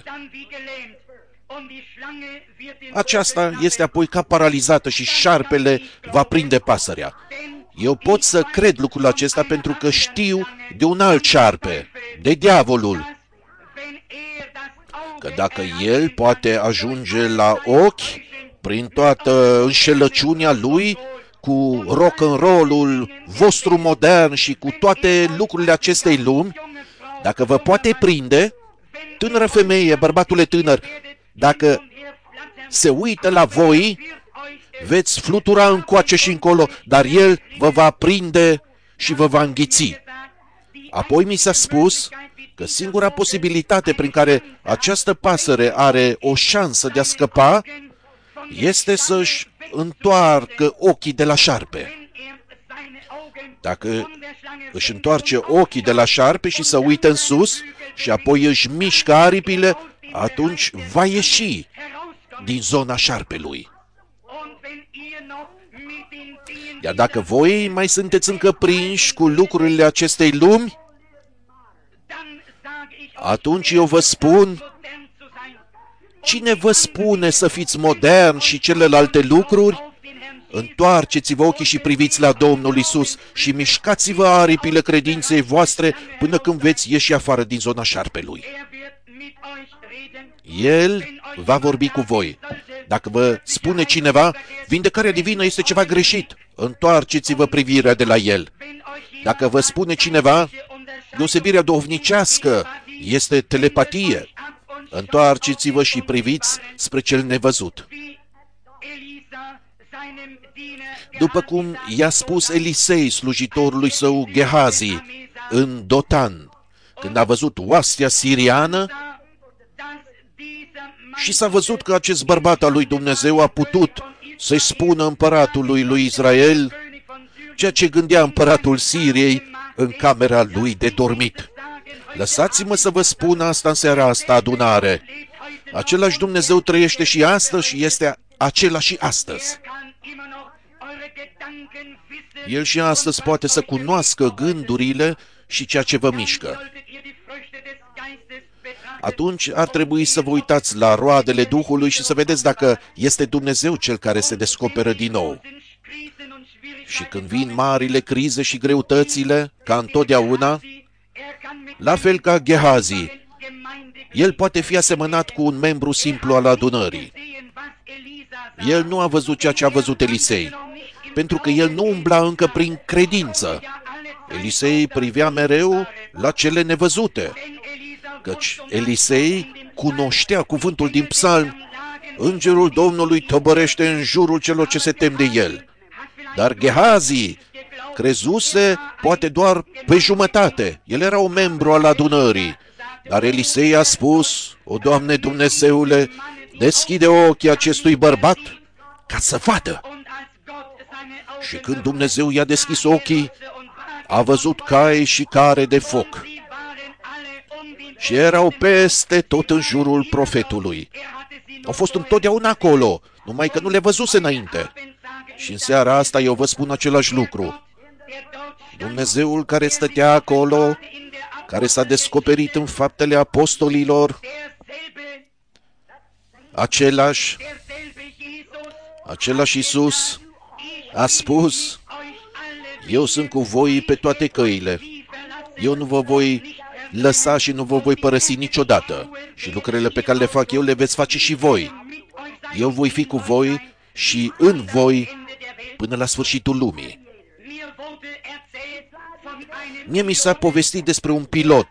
aceasta este apoi ca paralizată și șarpele va prinde pasărea. Eu pot să cred lucrul acesta pentru că știu de un alt șarpe, de diavolul, că dacă el poate ajunge la ochi prin toată înșelăciunea lui, cu rock-and-roll-ul vostru modern și cu toate lucrurile acestei lumi, dacă vă poate prinde, tânără femeie, bărbatule tânăr, dacă se uită la voi, veți flutura încoace și încolo, dar el vă va prinde și vă va înghiți. Apoi mi s-a spus că singura posibilitate prin care această pasăre are o șansă de a scăpa este să-și întoarcă ochii de la șarpe. Dacă își întoarce ochii de la șarpe și să uită în sus și apoi își mișcă aripile, atunci va ieși din zona șarpelui. Iar dacă voi mai sunteți încă prinși cu lucrurile acestei lumi, atunci eu vă spun, cine vă spune să fiți moderni și celelalte lucruri? Întoarceți-vă ochii și priviți la Domnul Isus și mișcați-vă aripile credinței voastre până când veți ieși afară din zona șarpelui. El va vorbi cu voi. Dacă vă spune cineva, vindecarea divină este ceva greșit, întoarceți-vă privirea de la el. Dacă vă spune cineva, deosebirea duhovnicească este telepatie, întoarceți-vă și priviți spre cel nevăzut. După cum i-a spus Elisei slujitorului său Gehazi în Dotan, când a văzut oastea siriană, și s-a văzut că acest bărbat al lui Dumnezeu a putut să-i spună împăratului lui Israel ceea ce gândea împăratul Siriei în camera lui de dormit. Lăsați-mă să vă spun asta în seara asta, adunare. Același Dumnezeu trăiește și astăzi și este același și astăzi. El și astăzi poate să cunoască gândurile și ceea ce vă mișcă. Atunci ar trebui să vă uitați la roadele Duhului și să vedeți dacă este Dumnezeu cel care se descoperă din nou. Și când vin marile crize și greutățile, ca întotdeauna, la fel ca Gehazi, el poate fi asemănat cu un membru simplu al adunării. El nu a văzut ceea ce a văzut Elisei, pentru că el nu umbla încă prin credință. Elisei privea mereu la cele nevăzute, căci Elisei cunoștea cuvântul din psalm, Îngerul Domnului tăbărește în jurul celor ce se tem de el. Dar Gehazi crezuse poate doar pe jumătate. El era un membru al adunării. Dar Elisei a spus, o, Doamne Dumnezeule, deschide ochii acestui bărbat ca să vadă. Și când Dumnezeu i-a deschis ochii, a văzut cai și care de foc. Și erau peste tot în jurul profetului. Au fost întotdeauna acolo, numai că nu le văzuse înainte. Și în seara asta eu vă spun același lucru. Dumnezeul care stătea acolo, care s-a descoperit în faptele apostolilor, același Iisus a spus, eu sunt cu voi pe toate căile. Eu nu vă voi lăsa și nu vă voi părăsi niciodată. Și lucrurile pe care le fac eu le veți face și voi. Eu voi fi cu voi și în voi până la sfârșitul lumii. Mie mi s-a povestit despre un pilot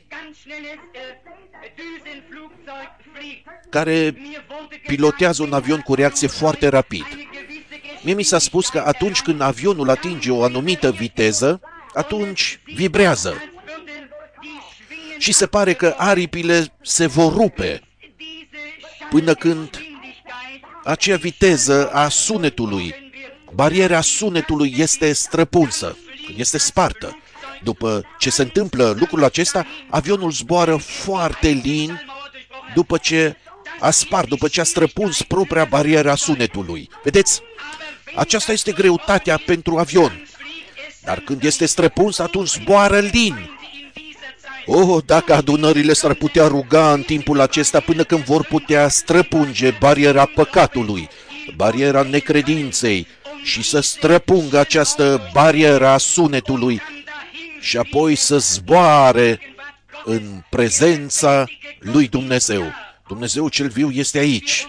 care pilotează un avion cu reacție foarte rapid. Mie mi s-a spus că atunci când avionul atinge o anumită viteză, atunci vibrează. Și se pare că aripile se vor rupe până când acea viteză a sunetului, bariera sunetului este străpunsă, este spartă. După ce se întâmplă lucrul acesta, avionul zboară foarte lin după ce a spart, după ce a străpuns propria barieră a sunetului. Vedeți? Aceasta este greutatea pentru avion. Dar când este străpuns, atunci zboară lin. Oh, dacă adunările s-ar putea ruga în timpul acesta până când vor putea străpunge bariera păcatului, bariera necredinței și să străpungă această barieră a sunetului și apoi să zboare în prezența lui Dumnezeu. Dumnezeu cel viu este aici.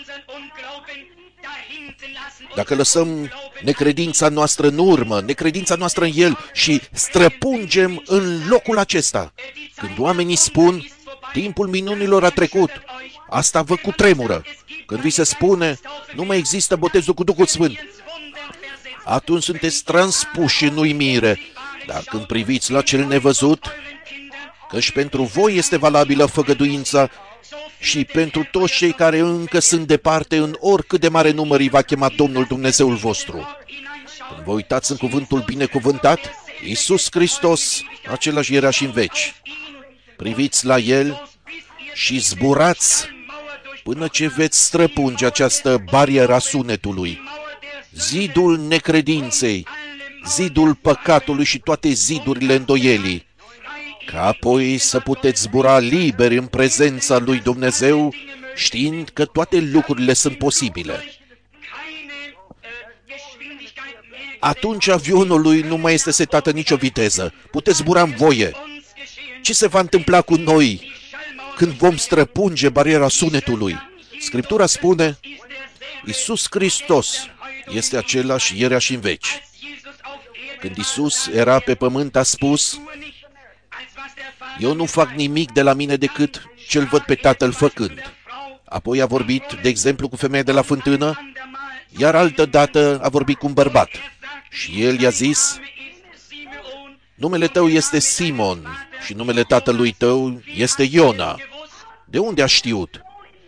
Dacă lăsăm necredința noastră în urmă, necredința noastră în El și străpungem în locul acesta, când oamenii spun, timpul minunilor a trecut, asta vă cutremură. Când vi se spune, nu mai există botezul cu Duhul Sfânt, atunci sunteți transpuși în uimire. Dar când priviți la cel nevăzut, căci pentru voi este valabilă făgăduința și pentru toți cei care încă sunt departe, în oricât de mare număr îi va chema Domnul Dumnezeul vostru. Când vă uitați în cuvântul binecuvântat, Iisus Hristos, același era și în veci. Priviți la El și zburați până ce veți străpunge această barieră a sunetului, zidul necredinței, zidul păcatului și toate zidurile îndoielii, ca apoi să puteți zbura liberi în prezența lui Dumnezeu, știind că toate lucrurile sunt posibile. Atunci avionului nu mai este setată nicio viteză. Puteți zbura în voie. Ce se va întâmpla cu noi când vom străpunge bariera sunetului? Scriptura spune, Iisus Hristos este același ieri și în veci. Când Iisus era pe pământ, a spus, eu nu fac nimic de la mine decât ce-L văd pe Tatăl făcând. Apoi a vorbit, de exemplu, cu femeia de la fântână, iar altă dată a vorbit cu un bărbat. Și el i-a zis, numele tău este Simon și numele tatălui tău este Iona. De unde a știut?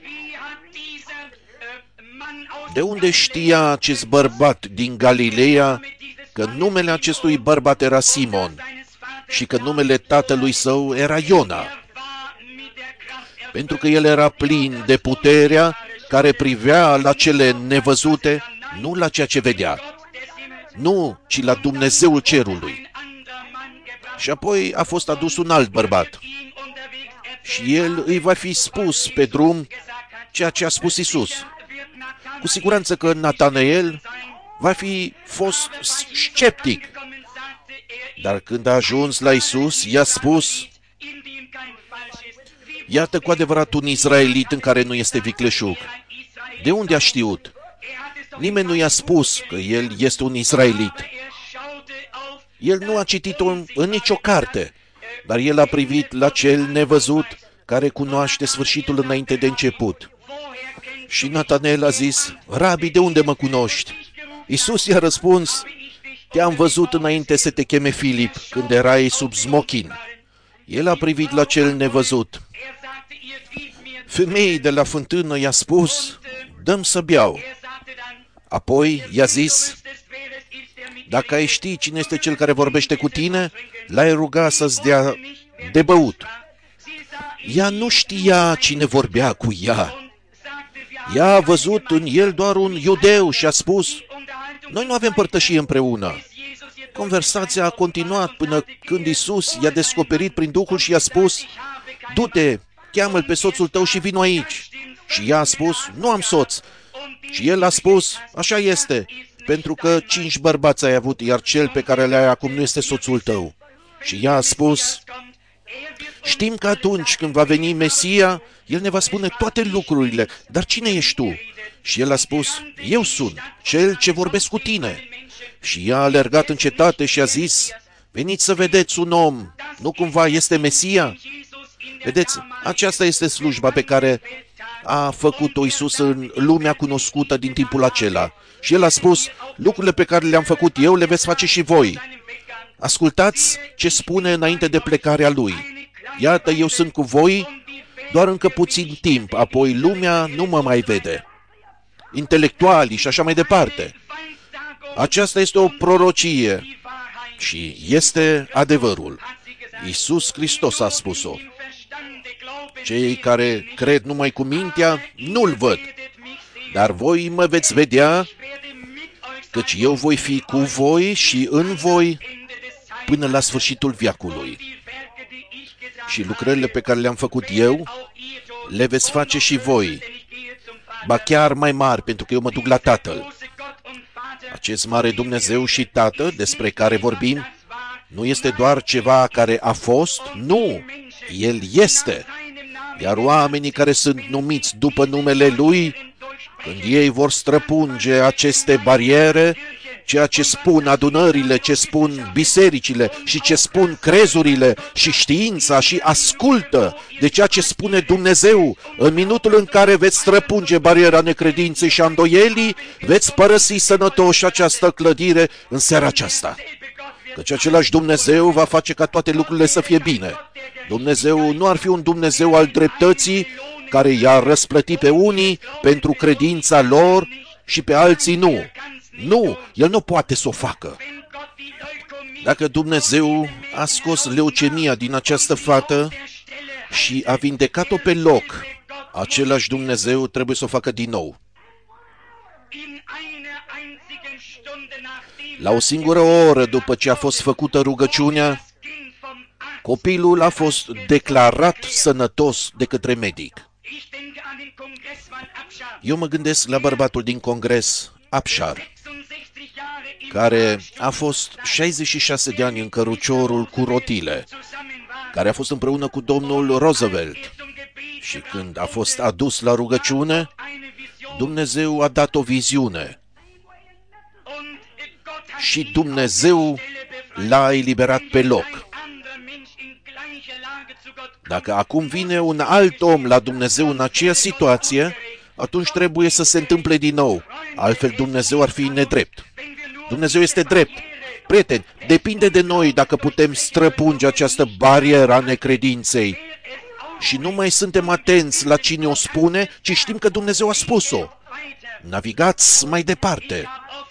De unde știa acest bărbat din Galileea că numele acestui bărbat era Simon și că numele tatălui său era Iona? Pentru că el era plin de puterea care privea la cele nevăzute, nu la ceea ce vedea. Nu, ci la Dumnezeul cerului. Și apoi a fost adus un alt bărbat. Și el îi va fi spus pe drum ceea ce a spus Iisus. Cu siguranță că Natanael va fi fost sceptic. Dar când a ajuns la Iisus, i-a spus, iată cu adevărat un izraelit în care nu este vicleșug. De unde a știut? Nimeni nu i-a spus că el este un izraelit. El nu a citit-o în nicio carte, dar el a privit la cel nevăzut care cunoaște sfârșitul înainte de început. Și Natanael a zis, Rabi, de unde mă cunoști? Iisus i-a răspuns, te-am văzut înainte să te cheme Filip, când erai sub smochin. El a privit la cel nevăzut. Femeii de la fântână i-a spus, dă-mi să beau. Apoi i-a zis, dacă ai ști cine este cel care vorbește cu tine, l-ai ruga să-ți dea de băut. Ea nu știa cine vorbea cu ea. Ea a văzut în el doar un iudeu și a spus, noi nu avem părtășie împreună. Conversația a continuat până când Iisus i-a descoperit prin Duhul și i-a spus, du-te, cheamă-l pe soțul tău și vino aici. Și ea a spus, nu am soț. Și el a spus, așa este, pentru că 5 bărbați ai avut, iar cel pe care le-ai acum nu este soțul tău. Și ea a spus, știm că atunci când va veni Mesia, El ne va spune toate lucrurile, dar cine ești tu? Și el a spus, eu sunt, cel ce vorbesc cu tine. Și ea a alergat în cetate și a zis, veniți să vedeți un om, nu cumva este Mesia? Vedeți, aceasta este slujba pe care a făcut-o Iisus în lumea cunoscută din timpul acela. Și el a spus, lucrurile pe care le-am făcut eu le veți face și voi. Ascultați ce spune înainte de plecarea lui. Iată, eu sunt cu voi doar încă puțin timp, apoi lumea nu mă mai vede. Intelectualii și așa mai departe. Aceasta este o prorocie și este adevărul. Iisus Hristos a spus-o. Cei care cred numai cu mintea nu-L văd, dar voi mă veți vedea, căci eu voi fi cu voi și în voi până la sfârșitul veacului. Și lucrările pe care le-am făcut eu, le veți face și voi, ba chiar mai mari, pentru că eu mă duc la Tatăl. Acest mare Dumnezeu și Tată despre care vorbim nu este doar ceva care a fost, nu, El este. Iar oamenii care sunt numiți după numele Lui, când ei vor străpunge aceste bariere, ceea ce spun adunările, ce spun bisericile și ce spun crezurile și știința și ascultă de ceea ce spune Dumnezeu, în minutul în care veți străpunge bariera necredinței și a îndoielii, veți părăsi sănătoși această clădire în seara aceasta. Căci același Dumnezeu va face ca toate lucrurile să fie bine. Dumnezeu nu ar fi un Dumnezeu al dreptății, care i-ar răsplăti pe unii pentru credința lor și pe alții nu. Nu, el nu poate să o facă. Dacă Dumnezeu a scos leucemia din această fată și a vindecat-o pe loc, același Dumnezeu trebuie să o facă din nou. La o singură oră după ce a fost făcută rugăciunea, copilul a fost declarat sănătos de către medic. Eu mă gândesc la bărbatul din Congres, Abshar, care a fost 66 de ani în căruciorul cu rotile, care a fost împreună cu domnul Roosevelt. Și când a fost adus la rugăciune, Dumnezeu a dat o viziune. Și Dumnezeu l-a eliberat pe loc. Dacă acum vine un alt om la Dumnezeu în aceeași situație, atunci trebuie să se întâmple din nou. Altfel Dumnezeu ar fi nedrept. Dumnezeu este drept. Prieteni, depinde de noi dacă putem străpunge această barieră a necredinței. Și nu mai suntem atenți la cine o spune, ci știm că Dumnezeu a spus-o. Navigați mai departe.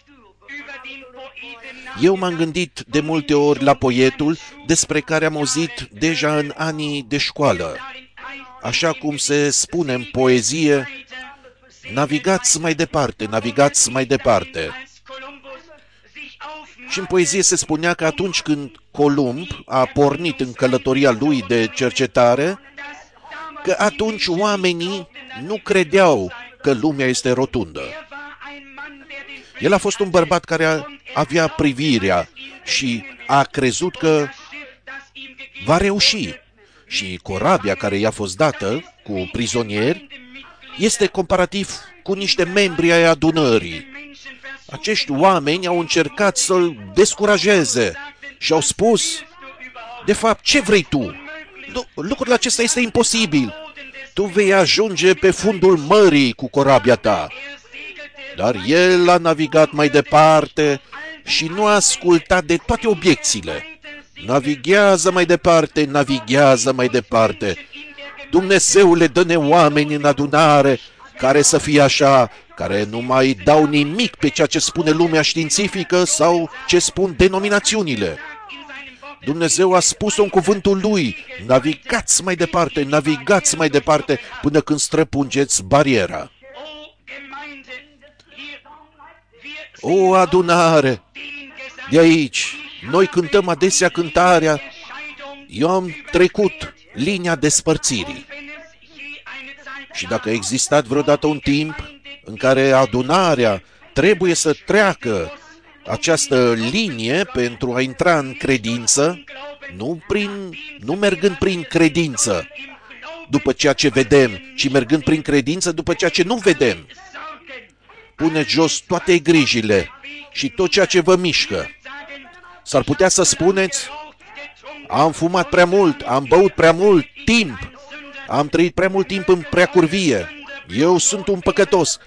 Eu m-am gândit de multe ori la poetul despre care am auzit deja în anii de școală. Așa cum se spune în poezie, navigați mai departe, navigați mai departe. Și în poezie se spunea că atunci când Columb a pornit în călătoria lui de cercetare, că atunci oamenii nu credeau că lumea este rotundă. El a fost un bărbat care avea privirea și a crezut că va reuși. Și corabia care i-a fost dată cu prizonieri este comparativ cu niște membri ai adunării. Acești oameni au încercat să-l descurajeze și au spus, de fapt, ce vrei tu? Lucrul acesta este imposibil. Tu vei ajunge pe fundul mării cu corabia ta. Dar el a navigat mai departe și nu a ascultat de toate obiecțiile. Navighează mai departe, navighează mai departe. Dumnezeule, dă-ne oameni în adunare care să fie așa, care nu mai dau nimic pe ceea ce spune lumea științifică sau ce spun denominațiunile. Dumnezeu a spus-o în cuvântul Lui, navigați mai departe, navigați mai departe până când străpungeți bariera. O adunare! De aici, noi cântăm adesea cântarea, eu am trecut linia despărțirii. Și dacă a existat vreodată un timp în care adunarea trebuie să treacă această linie pentru a intra în credință, nu mergând prin credință după ceea ce vedem, ci mergând prin credință după ceea ce nu vedem. Puneți jos toate grijile și tot ceea ce vă mișcă. S-ar putea să spuneți, am fumat prea mult, am băut prea mult timp, am trăit prea mult timp în preacurvie, eu sunt un păcătos.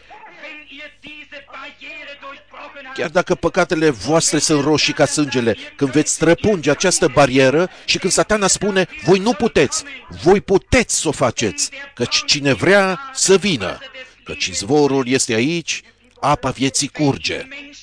Chiar dacă păcatele voastre sunt roșii ca sângele, când veți străpunge această barieră și când Satana spune, voi nu puteți, voi puteți să o faceți, căci cine vrea să vină, căci izvorul este aici, apa vieții curge.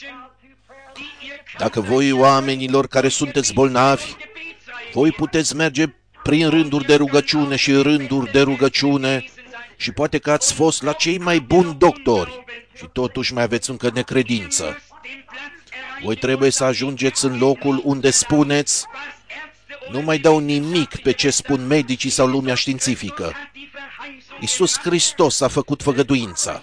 Dacă voi, oamenilor care sunteți bolnavi, voi puteți merge prin rânduri de rugăciune și rânduri de rugăciune și poate că ați fost la cei mai buni doctori și totuși mai aveți încă necredință. Voi trebuie să ajungeți în locul unde spuneți, nu mai dau nimic pe ce spun medicii sau lumea științifică. Iisus Hristos a făcut făgăduința.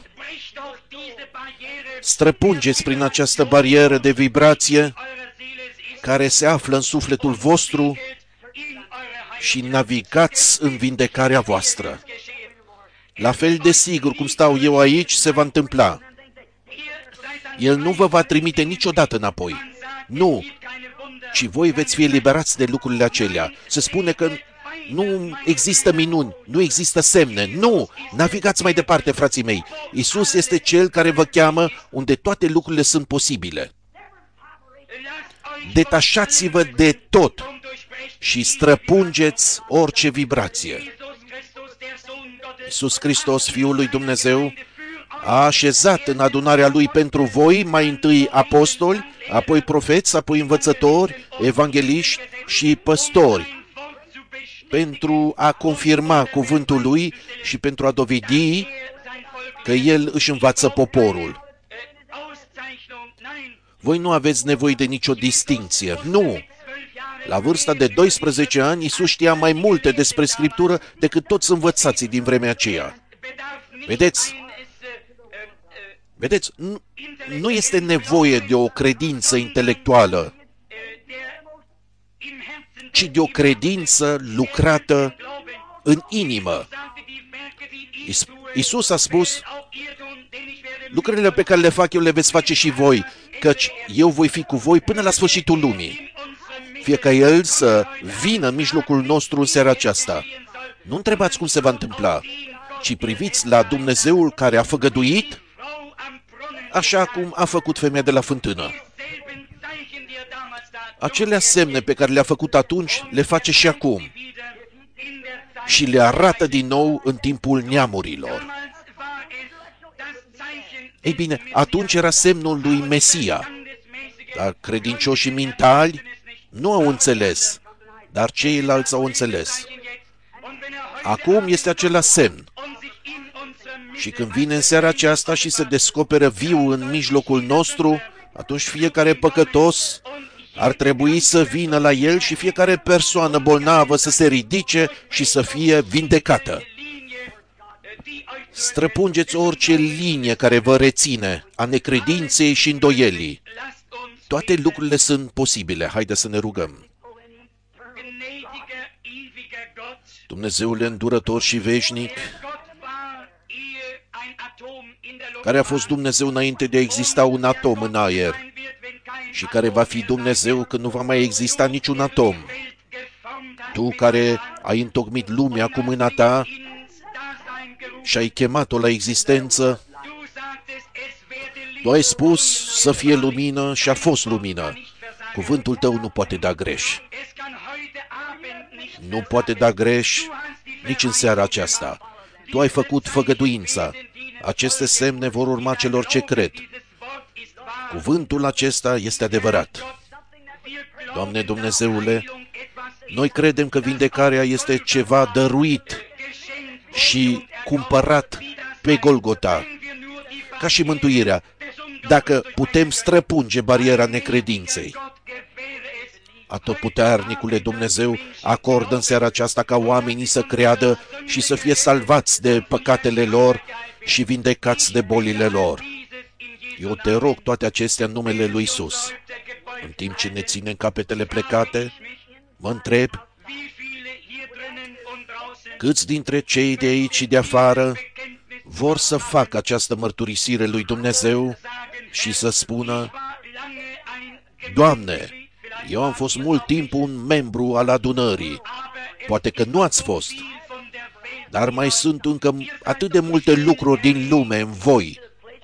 Străpungeți prin această barieră de vibrație care se află în sufletul vostru și navigați în vindecarea voastră. La fel de sigur cum stau eu aici, se va întâmpla. El nu vă va trimite niciodată înapoi. Nu, ci voi veți fi eliberați de lucrurile acelea. Se spune că nu există minuni, nu există semne. Nu! Navigați mai departe, frații mei. Iisus este Cel care vă cheamă unde toate lucrurile sunt posibile. Detașați-vă de tot și străpungeți orice vibrație. Iisus Hristos, Fiul lui Dumnezeu, a așezat în adunarea lui pentru voi mai întâi apostoli, apoi profeți, apoi învățători, evangeliști și păstori, pentru a confirma cuvântul lui și pentru a dovedi că el își învață poporul. Voi nu aveți nevoie de nicio distincție. Nu! La vârsta de 12 ani, Iisus știa mai multe despre Scriptură decât toți învățații din vremea aceea. Vedeți, nu este nevoie de o credință intelectuală, ci de o credință lucrată în inimă. Iisus a spus, lucrurile pe care le fac eu le veți face și voi, căci eu voi fi cu voi până la sfârșitul lumii. Fie ca El să vină în mijlocul nostru în seara aceasta. Nu întrebați cum se va întâmpla, ci priviți la Dumnezeul care a făgăduit, așa cum a făcut femeia de la fântână. Acelea semne pe care le-a făcut atunci, le face și acum. Și le arată din nou în timpul neamurilor. Ei bine, atunci era semnul lui Mesia. Dar credincioșii mintali nu au înțeles, dar ceilalți au înțeles. Acum este același semn. Și când vine în seara aceasta și se descoperă viu în mijlocul nostru, atunci fiecare păcătos ar trebui să vină la el și fiecare persoană bolnavă să se ridice și să fie vindecată. Străpungeți orice linie care vă reține a necredinței și îndoielii. Toate lucrurile sunt posibile. Haideți să ne rugăm. Dumnezeule îndurător și veșnic, care a fost Dumnezeu înainte de a exista un atom în aer și care va fi Dumnezeu când nu va mai exista niciun atom. Tu care ai întocmit lumea cu mâna ta și ai chemat-o la existență, Tu ai spus să fie lumină și a fost lumină. Cuvântul Tău nu poate da greș. Nu poate da greș nici în seara aceasta. Tu ai făcut făgăduința. Aceste semne vor urma celor ce cred. Cuvântul acesta este adevărat. Doamne Dumnezeule, noi credem că vindecarea este ceva dăruit și cumpărat pe Golgota, ca și mântuirea, dacă putem străpunge bariera necredinței. Atotputernicule Dumnezeu, acordă în seara aceasta ca oamenii să creadă și să fie salvați de păcatele lor și vindecați de bolile lor. Eu te rog toate acestea în numele lui Iisus. În timp ce ne ținem capetele plecate, mă întreb, câți dintre cei de aici și de afară vor să facă această mărturisire lui Dumnezeu și să spună, Doamne, eu am fost mult timp un membru al adunării. Poate că nu ați fost, dar mai sunt încă atât de multe lucruri din lume în voi.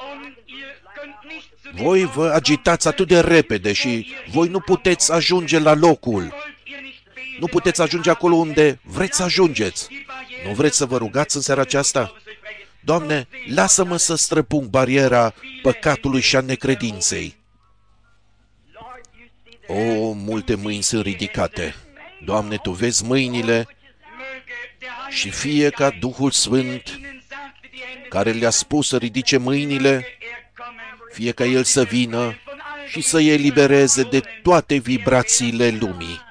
Voi vă agitați atât de repede și voi nu puteți ajunge la locul. Nu puteți ajunge acolo unde vreți să ajungeți. Nu vreți să vă rugați în seara aceasta? Doamne, lasă-mă să străpung bariera păcatului și a necredinței. O, multe mâini sunt ridicate. Doamne, Tu vezi mâinile și fie ca Duhul Sfânt, care le-a spus să ridice mâinile, fie ca El să vină și să-i elibereze de toate vibrațiile lumii.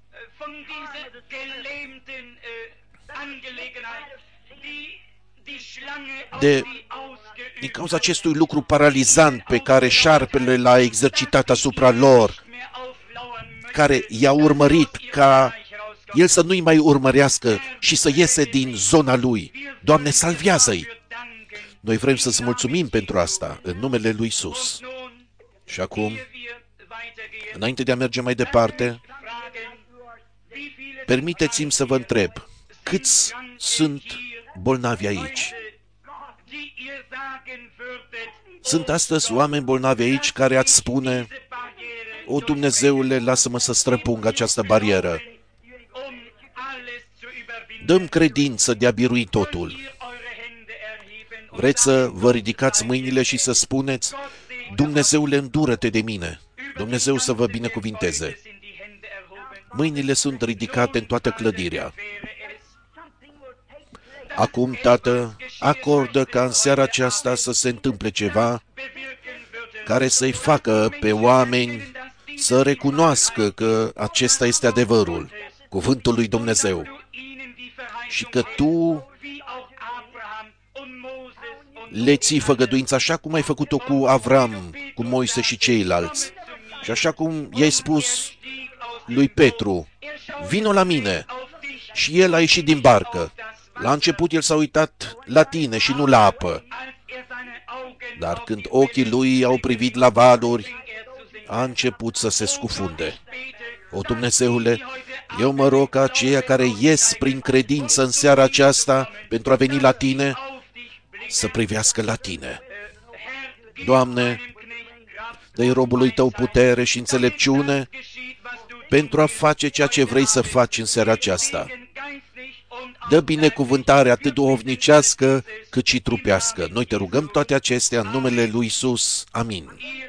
Din cauza acestui lucru paralizant pe care șarpele l-a exercitat asupra lor, care i-a urmărit ca el să nu-i mai urmărească și să iese din zona lui. Doamne, salvează-i! Noi vrem să-ți mulțumim pentru asta, în numele lui Iisus. Și acum, înainte de a merge mai departe, permiteți-mi să vă întreb, câți sunt bolnavi aici? Sunt astăzi oameni bolnavi aici care ați spune, O, Dumnezeule, lasă-mă să străpung această barieră. Dă-mi credință de a birui totul. Vreți să vă ridicați mâinile și să spuneți: Dumnezeule, îndură-te de mine. Dumnezeu să vă binecuvinteze. Mâinile sunt ridicate în toată clădirea. Acum, Tată, acordă ca în seara aceasta să se întâmple ceva care să-i facă pe oameni să recunoască că acesta este adevărul, cuvântul lui Dumnezeu, și că Tu le ții făgăduința așa cum ai făcut-o cu Avram, cu Moise și ceilalți. Și așa cum i-ai spus lui Petru: vino la mine. Și el a ieșit din barcă. La început el s-a uitat la tine și nu la apă. Dar când ochii lui au privit la valuri, a început să se scufunde. O, Dumnezeule, eu mă rog ca aceia care ies prin credință în seara aceasta pentru a veni la Tine, să privească la Tine. Doamne, dă-i robului Tău putere și înțelepciune pentru a face ceea ce vrei să faci în seara aceasta. Dă binecuvântare atât duhovnicească cât și trupească. Noi te rugăm toate acestea în numele lui Iisus. Amin.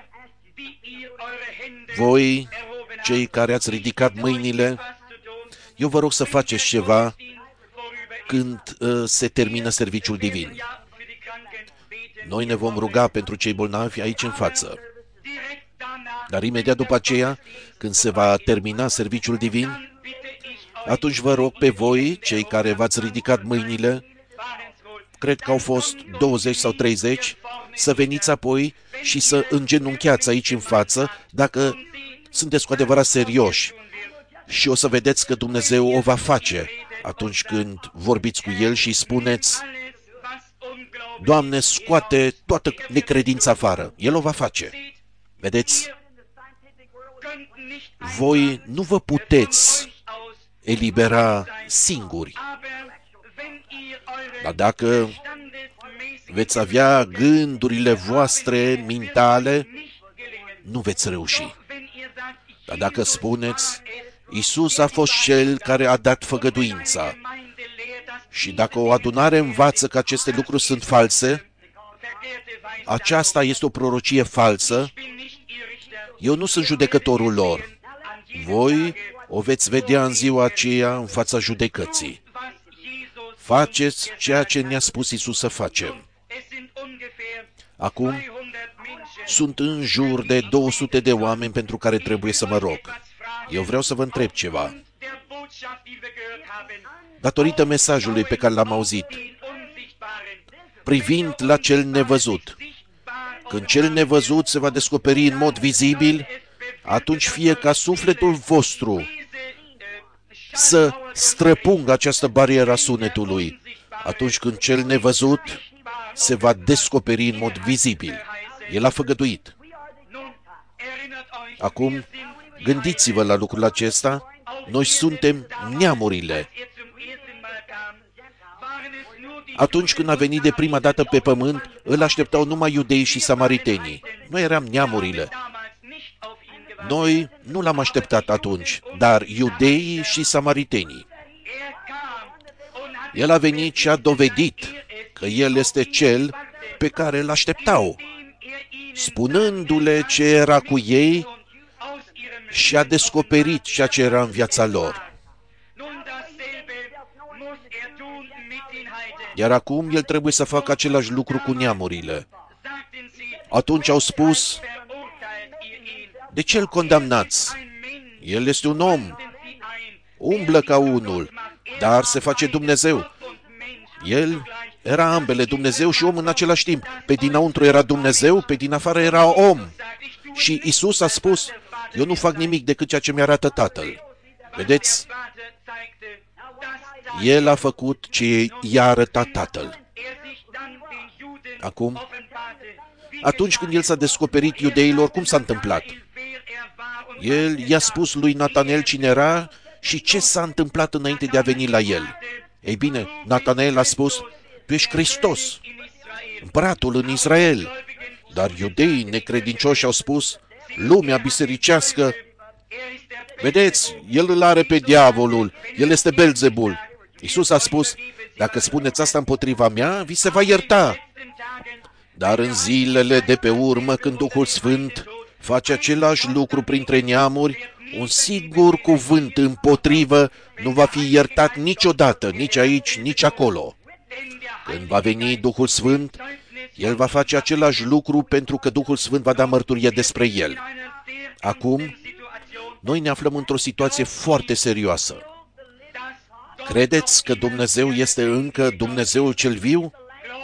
Voi, cei care ați ridicat mâinile, eu vă rog să faceți ceva când se termină serviciul divin. Noi ne vom ruga pentru cei bolnavi aici în față. Dar imediat după aceea, când se va termina serviciul divin, atunci vă rog pe voi, cei care v-ați ridicat mâinile, cred că au fost 20 sau 30, să veniți apoi și să îngenunchiați aici în față, dacă sunteți cu adevărat serioși. Și o să vedeți că Dumnezeu o va face atunci când vorbiți cu El și spuneți: Doamne, scoate toată necredința afară. El o va face. Vedeți? Voi nu vă puteți elibera singuri. Dar dacă veți avea gândurile voastre mintale, nu veți reuși. Dar dacă spuneți: Iisus a fost Cel care a dat făgăduința, și dacă o adunare învață că aceste lucruri sunt false, aceasta este o prorocie falsă, eu nu sunt judecătorul lor. Voi o veți vedea în ziua aceea în fața judecății. Faceți ceea ce ne-a spus Iisus să facem. Acum sunt în jur de 200 de oameni pentru care trebuie să mă rog. Eu vreau să vă întreb ceva. Datorită mesajului pe care l-am auzit, privind la cel nevăzut, când cel nevăzut se va descoperi în mod vizibil, atunci fie ca sufletul vostru să străpungă această barieră a sunetului, atunci când cel nevăzut se va descoperi în mod vizibil. El a făgăduit. Acum, gândiți-vă la lucrul acesta. Noi suntem neamurile. Atunci când a venit de prima dată pe pământ, îl așteptau numai iudeii și samaritenii. Noi eram neamurile. Noi nu l-am așteptat atunci, dar iudeii și samaritenii. El a venit și a dovedit că El este Cel pe care îl așteptau, spunându-le ce era cu ei, și a descoperit ceea ce era în viața lor. Iar acum El trebuie să facă același lucru cu neamurile. Atunci au spus: de ce îl condamnați? El este un om, umblă ca unul, dar se face Dumnezeu. El era ambele, Dumnezeu și om în același timp. Pe dinăuntru era Dumnezeu, pe din afară era om. Și Iisus a spus: eu nu fac nimic decât ceea ce mi-arată Tatăl. Vedeți? El a făcut ce i-a arătat Tatăl. Acum, atunci când El s-a descoperit iudeilor, cum s-a întâmplat? El i-a spus lui Natanael cine era și ce s-a întâmplat înainte de a veni la el. Ei bine, Natanael a spus: tu ești Hristos, împăratul în Israel. Dar iudeii necredincioși au spus: lumea bisericească, vedeți, el îl are pe diavolul, el este Belzebul. Iisus a spus, dacă spuneți asta împotriva mea, vi se va ierta. Dar în zilele de pe urmă, când Duhul Sfânt face același lucru printre neamuri, un singur cuvânt împotrivă nu va fi iertat niciodată, nici aici, nici acolo. Când va veni Duhul Sfânt, El va face același lucru pentru că Duhul Sfânt va da mărturie despre El. Acum, noi ne aflăm într-o situație foarte serioasă. Credeți că Dumnezeu este încă Dumnezeul cel viu?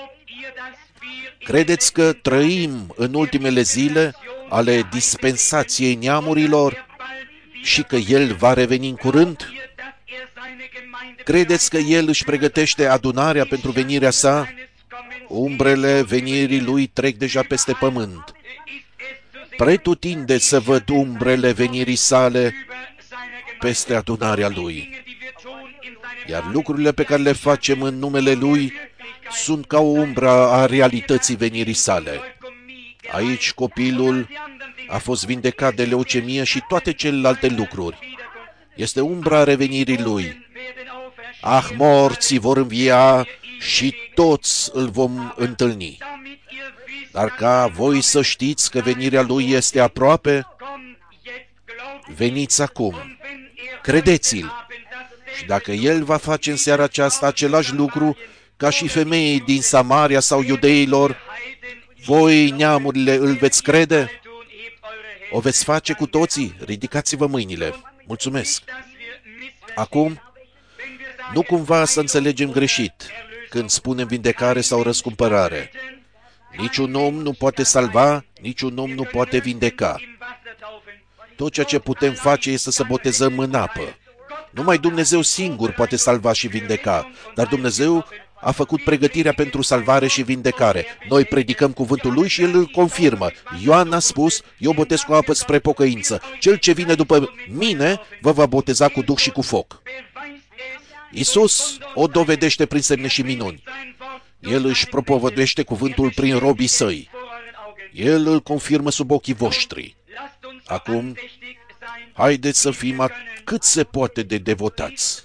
Credeți că trăim în ultimele zile ale dispensației neamurilor și că El va reveni în curând? Credeți că El își pregătește adunarea pentru venirea sa? Umbrele venirii Lui trec deja peste pământ. Pretutinde să văd umbrele venirii sale peste adunarea Lui. Iar lucrurile pe care le facem în numele Lui sunt ca o umbră a realității venirii sale. Aici copilul a fost vindecat de leucemie și toate celelalte lucruri. Este umbra revenirii Lui. Morții vor învia și toți îl vom întâlni. Dar ca voi să știți că venirea Lui este aproape, veniți acum. Credeți-l. Și dacă El va face în seara aceasta același lucru ca și femeii din Samaria sau iudeilor, voi, neamurile, îl veți crede? O veți face cu toții? Ridicați-vă mâinile. Mulțumesc. Acum, nu cumva să înțelegem greșit când spunem vindecare sau răscumpărare. Niciun om nu poate salva, niciun om nu poate vindeca. Tot ceea ce putem face este să botezăm în apă. Numai Dumnezeu singur poate salva și vindeca, dar Dumnezeu a făcut pregătirea pentru salvare și vindecare. Noi predicăm cuvântul Lui și El îl confirmă. Ioan a spus, eu botez cu apă spre pocăință. Cel ce vine după mine vă va boteza cu Duh și cu foc. Iisus o dovedește prin semne și minuni. El își propovăduiește cuvântul prin robii Săi. El îl confirmă sub ochii voștri. Acum, haideți să fim cât se poate de devotați.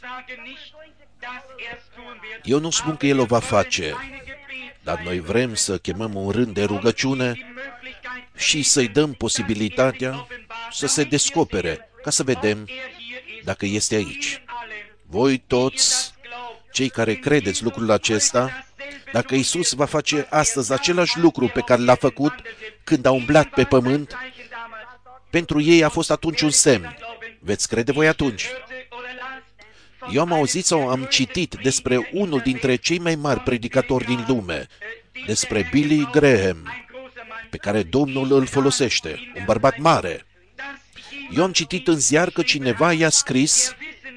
Eu nu spun că El o va face, dar noi vrem să chemăm un rând de rugăciune și să-i dăm posibilitatea să se descopere, ca să vedem dacă este aici. Voi toți, cei care credeți lucrul acesta, dacă Iisus va face astăzi același lucru pe care l-a făcut când a umblat pe pământ, pentru ei a fost atunci un semn. Veți crede voi atunci? Eu am auzit sau am citit despre unul dintre cei mai mari predicatori din lume, despre Billy Graham, pe care Domnul îl folosește, un bărbat mare. Eu am citit în ziar că cineva i-a scris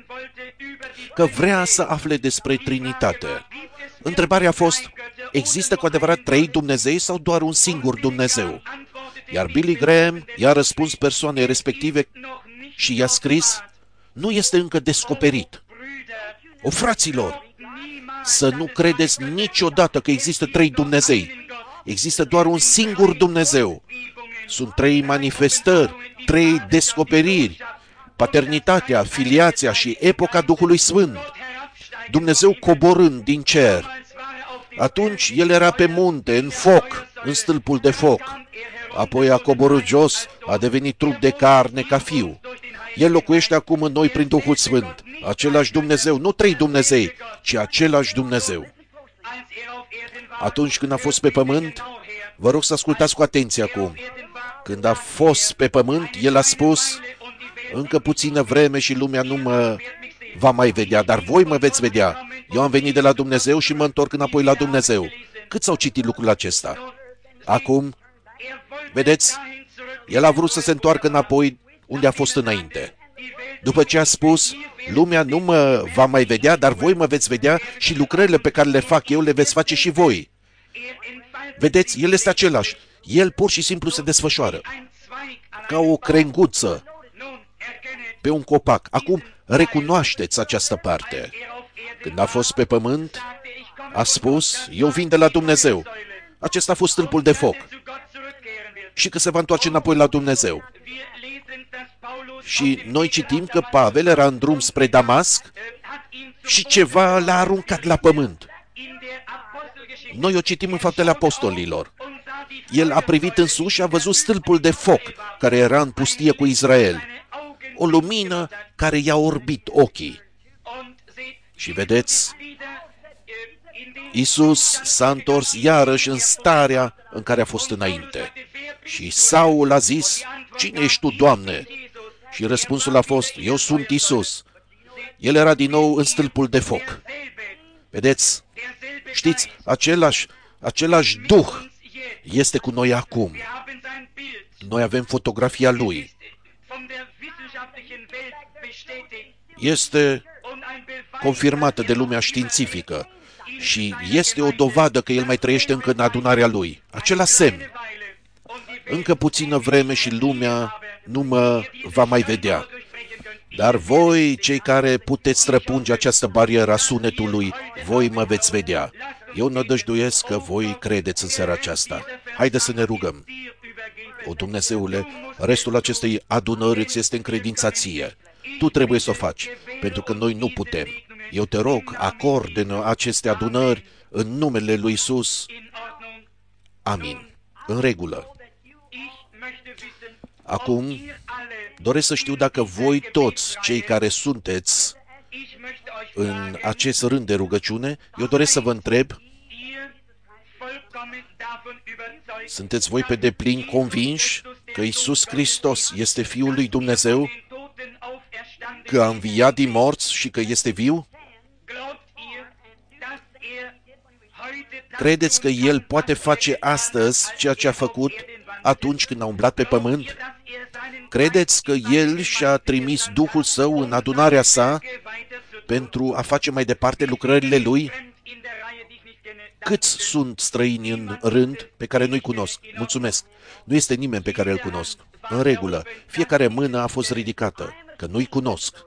că vrea să afle despre Trinitate. Întrebarea a fost, există cu adevărat 3 Dumnezei sau doar un singur Dumnezeu? Iar Billy Graham i-a răspuns persoanei respective și i-a scris, nu este încă descoperit. O, fraților, să nu credeți niciodată că există 3 Dumnezei. Există doar un singur Dumnezeu. Sunt 3 manifestări, 3 descoperiri, paternitatea, filiația și epoca Duhului Sfânt. Dumnezeu coborând din cer. Atunci El era pe munte, în foc, în stâlpul de foc. Apoi a coborât jos, a devenit trup de carne ca fiu. El locuiește acum în noi prin Duhul Sfânt. Același Dumnezeu, nu 3 Dumnezei, ci același Dumnezeu. Atunci când a fost pe pământ, vă rog să ascultați cu atenție acum. Când a fost pe pământ, El a spus, încă puțină vreme și lumea nu mă va mai vedea, dar voi mă veți vedea. Eu am venit de la Dumnezeu și mă întorc înapoi la Dumnezeu. Câți au citit lucrul acesta? Acum, vedeți, El a vrut să se întoarcă înapoi unde a fost înainte. După ce a spus, lumea nu mă va mai vedea, dar voi mă veți vedea și lucrările pe care le fac eu le veți face și voi. Vedeți, El este același. El pur și simplu se desfășoară ca o crenguță pe un copac. Acum, recunoașteți această parte. Când a fost pe pământ, a spus, eu vin de la Dumnezeu. Acesta a fost stâlpul de foc. Și că se va întoarce înapoi la Dumnezeu. Și noi citim că Pavel era în drum spre Damasc și ceva l-a aruncat la pământ. Noi o citim în Faptele Apostolilor. El a privit în sus și a văzut stâlpul de foc care era în pustie cu Israel. O lumină care i-a orbit ochii. Și vedeți, Iisus s-a întors iarăși în starea în care a fost înainte. Și Saul a zis, cine ești tu, Doamne? Și răspunsul a fost, eu sunt Iisus. El era din nou în stâlpul de foc. Vedeți, știți, același Duh este cu noi acum. Noi avem fotografia Lui. Este confirmată de lumea științifică și este o dovadă că El mai trăiește încă în adunarea Lui. Acela semn. Încă puțină vreme și lumea nu mă va mai vedea. Dar voi, cei care puteți străpunge această barieră a sunetului, voi mă veți vedea. Eu nădăjduiesc că voi credeți în seara aceasta. Haideți să ne rugăm. O, Dumnezeule, restul acestei adunări îți este încredințat ție. Tu trebuie să o faci, pentru că noi nu putem. Eu te rog, acordă-ne aceste adunări în numele lui Iisus. Amin. În regulă. Acum, doresc să știu dacă voi toți, cei care sunteți în acest rând de rugăciune, eu doresc să vă întreb, sunteți voi pe deplin convinși că Iisus Hristos este Fiul lui Dumnezeu, că a înviat din morți și că este viu? Credeți că El poate face astăzi ceea ce a făcut atunci când a umblat pe pământ? Credeți că El și-a trimis Duhul Său în adunarea sa pentru a face mai departe lucrările Lui? Câți sunt străini în rând pe care nu-i cunosc? Mulțumesc. Nu este nimeni pe care îl cunosc. În regulă, fiecare mână a fost ridicată, că nu-i cunosc.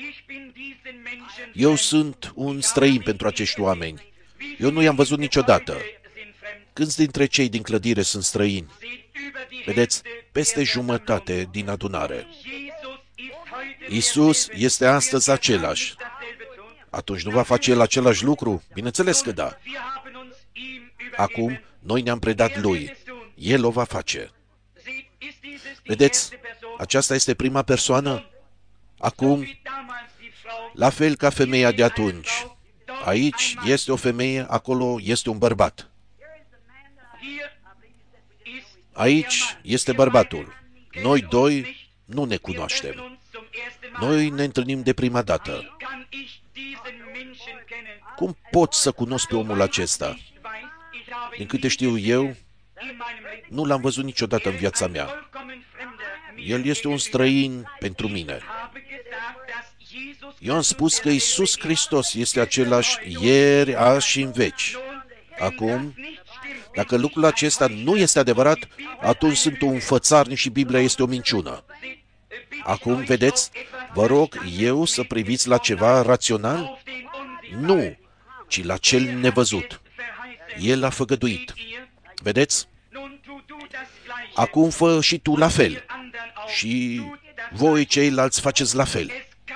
Eu sunt un străin pentru acești oameni. Eu nu i-am văzut niciodată. Câți dintre cei din clădire sunt străini? Vedeți, peste jumătate din adunare. Iisus este astăzi același. Atunci nu va face El același lucru? Bineînțeles că da. Acum, noi ne-am predat Lui. El o va face. Vedeți, aceasta este prima persoană. Acum, la fel ca femeia de atunci. Aici este o femeie, acolo este un bărbat. Aici este bărbatul. Noi doi nu ne cunoaștem. Noi ne întâlnim de prima dată. Cum pot să cunosc pe omul acesta? Din câte știu eu, nu l-am văzut niciodată în viața mea. El este un străin pentru mine. Eu am spus că Iisus Hristos este același ieri, azi și în veci. Acum, dacă lucrul acesta nu este adevărat, atunci sunt un fățarnic și Biblia este o minciună. Acum, vedeți, vă rog eu să priviți la ceva rațional? Nu, ci la cel nevăzut. El a făgăduit. Vedeți? Acum fă și tu la fel. Și voi ceilalți faceți la fel.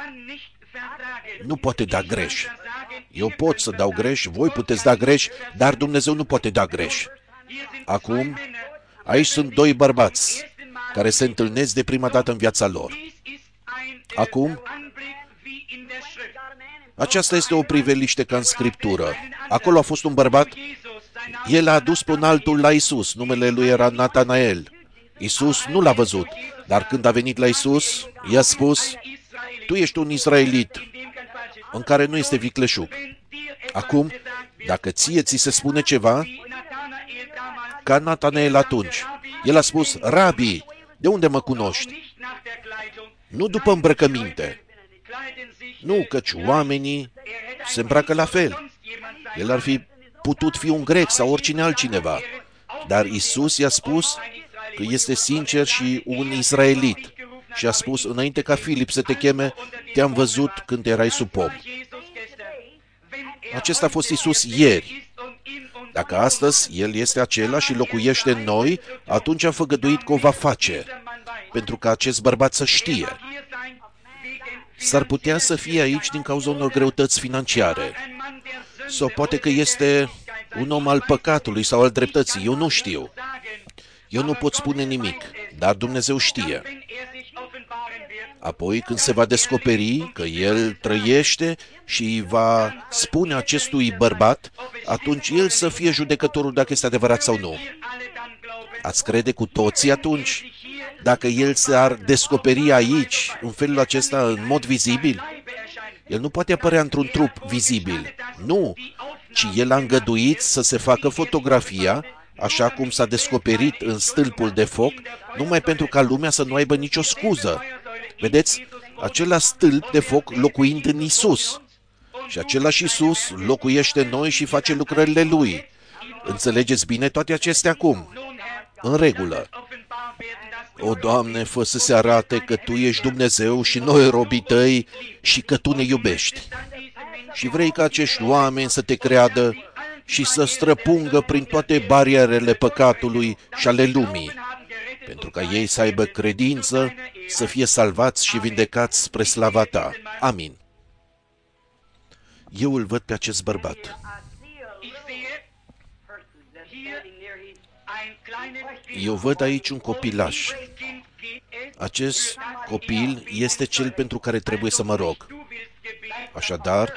Nu poate da greș. Eu pot să dau greș, voi puteți da greș, dar Dumnezeu nu poate da greș. Acum, aici sunt doi bărbați care se întâlnesc de prima dată în viața lor. Acum, aceasta este o priveliște ca în Scriptură. Acolo a fost un bărbat, el a adus pe un altul la Isus, numele lui era Natanael. Isus nu l-a văzut, dar când a venit la Isus, i-a spus, tu ești un israelit în care nu este vicleșug. Acum, dacă ție ți se spune ceva, ca Natanael atunci, el a spus, Rabi, de unde mă cunoști? Nu după îmbrăcăminte. Nu, căci oamenii se îmbracă la fel. El ar fi putut fi un grec sau oricine altcineva. Dar Isus i-a spus că este sincer și un israelit. Și a spus, înainte ca Filip să te cheme, te-am văzut când erai sub pom. Acesta a fost Isus ieri. Dacă astăzi El este acela și locuiește în noi, atunci am făgăduit că o va face, pentru ca acest bărbat să știe. S-ar putea să fie aici din cauza unor greutăți financiare. Sau poate că este un om al păcatului sau al dreptății. Eu nu știu. Eu nu pot spune nimic, dar Dumnezeu știe. Apoi, când se va descoperi că el trăiește și va spune acestui bărbat, atunci el să fie judecătorul dacă este adevărat sau nu. Ați crede cu toții atunci? Dacă el s-ar descoperi aici, în felul acesta, în mod vizibil? El nu poate apărea într-un trup vizibil. Nu, ci el a îngăduit să se facă fotografia, așa cum s-a descoperit în stâlpul de foc, numai pentru ca lumea să nu aibă nicio scuză. Vedeți? Acela stâlp de foc locuind în Isus. Și același Isus locuiește în noi și face lucrările Lui. Înțelegeți bine toate acestea acum? În regulă. O, Doamne, fă să se arate că Tu ești Dumnezeu și noi robii Tăi și că Tu ne iubești. Și vrei ca acești oameni să Te creadă și să străpungă prin toate barierele păcatului și ale lumii, pentru ca ei să aibă credință, să fie salvați și vindecați spre slava Ta. Amin. Eu îl văd pe acest bărbat. Eu văd aici un copilaș. Acest copil este cel pentru care trebuie să mă rog. Așadar,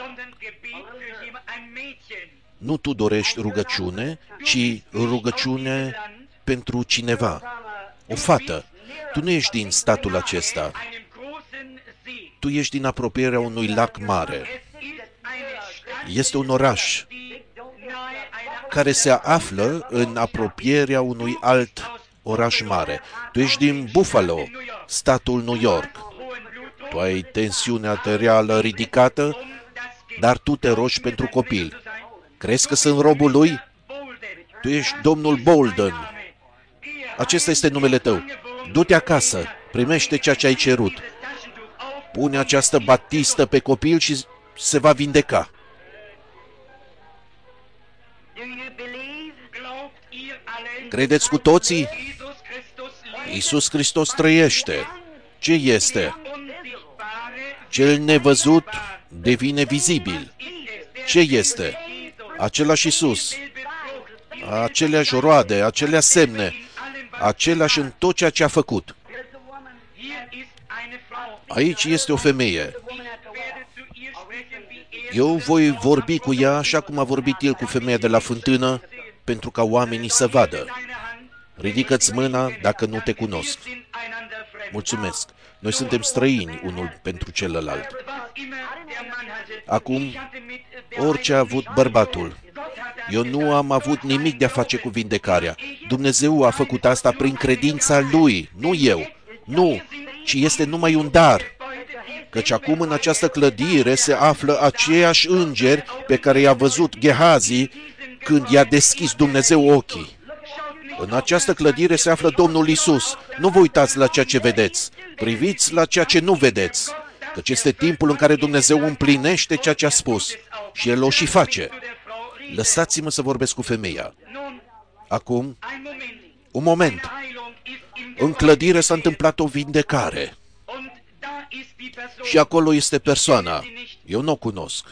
nu tu dorești rugăciune, ci rugăciune pentru cineva. O fată. Tu nu ești din statul acesta. Tu ești din apropierea unui lac mare. Este un oraș care se află în apropierea unui alt oraș mare. Tu ești din Buffalo, statul New York. Tu ai tensiune arterială ridicată, dar tu te rogi pentru copil. Crezi că sunt robul lui? Tu ești domnul Bolden. Acesta este numele tău. Du-te acasă, primește ceea ce ai cerut. Pune această batistă pe copil și se va vindeca. Credeți cu toții? Iisus Hristos trăiește. Ce este? Cel nevăzut devine vizibil. Ce este? Același Iisus, aceleași roade, aceleași semne, același în tot ceea ce a făcut. Aici este o femeie. Eu voi vorbi cu ea așa cum a vorbit el cu femeia de la fântână, pentru ca oamenii să vadă. Ridică-ți mâna dacă nu te cunosc. Mulțumesc. Noi suntem străini unul pentru celălalt. Acum, orice a avut bărbatul, eu nu am avut nimic de a face cu vindecarea. Dumnezeu a făcut asta prin credința Lui, nu eu. Nu, ci este numai un dar. Căci acum în această clădire se află aceiași îngeri pe care i-a văzut Gehazi când i-a deschis Dumnezeu ochii. În această clădire se află Domnul Isus. Nu vă uitați la ceea ce vedeți. Priviți la ceea ce nu vedeți. Căci este timpul în care Dumnezeu împlinește ceea ce a spus. Și El o și face. Lăsați-mă să vorbesc cu femeia. Acum, un moment. În clădire s-a întâmplat o vindecare. Și acolo este persoana. Eu nu o cunosc.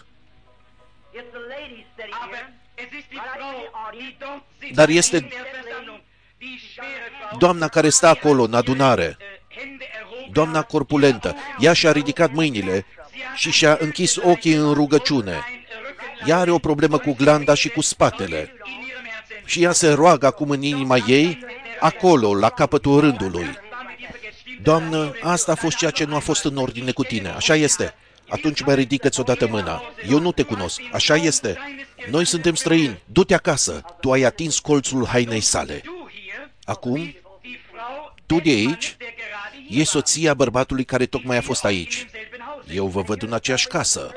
Dar este doamna care stă acolo în adunare. Doamna corpulentă. Ea și-a ridicat mâinile și și-a închis ochii în rugăciune. Ea are o problemă cu glanda și cu spatele. Și ea se roagă acum în inima ei, acolo, la capătul rândului. Doamnă, asta a fost ceea ce nu a fost în ordine cu tine. Așa este. Atunci mai ridică-ți odată mâna. Eu nu te cunosc. Așa este. Noi suntem străini. Du-te acasă. Tu ai atins colțul hainei sale. Acum, tu de aici e soția bărbatului care tocmai a fost aici. Eu vă văd în aceeași casă.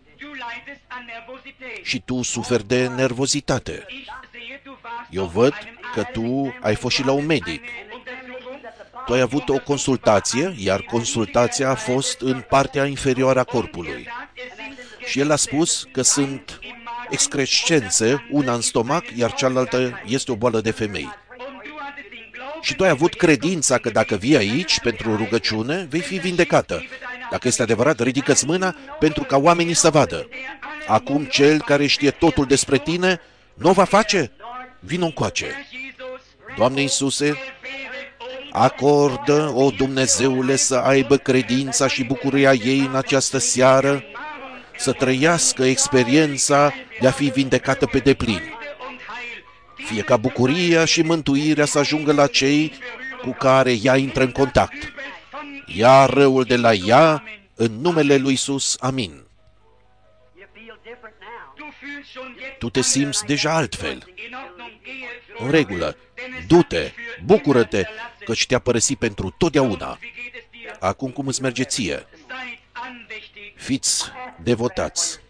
Și tu suferi de nervozitate. Eu văd că tu ai fost și la un medic. Tu ai avut o consultație, iar consultația a fost în partea inferioară a corpului. Și el a spus că sunt excrescențe, una în stomac, iar cealaltă este o boală de femei. Și tu ai avut credința că dacă vii aici pentru rugăciune, vei fi vindecată. Dacă este adevărat, ridică-ți mâna pentru ca oamenii să vadă. Acum cel care știe totul despre tine, nu o va face? Vino încoace. Doamne Iisuse, acordă, o Dumnezeule, să aibă credința și bucuria ei în această seară, să trăiască experiența de a fi vindecată pe deplin. Fie ca bucuria și mântuirea să ajungă la cei cu care ea intră în contact. Ia răul de la ea, în numele lui Iisus. Amin. Tu te simți deja altfel. În regulă, du-te, bucură-te, căci te-a părăsit pentru totdeauna. Acum cum îți merge ție? Fiți devotați.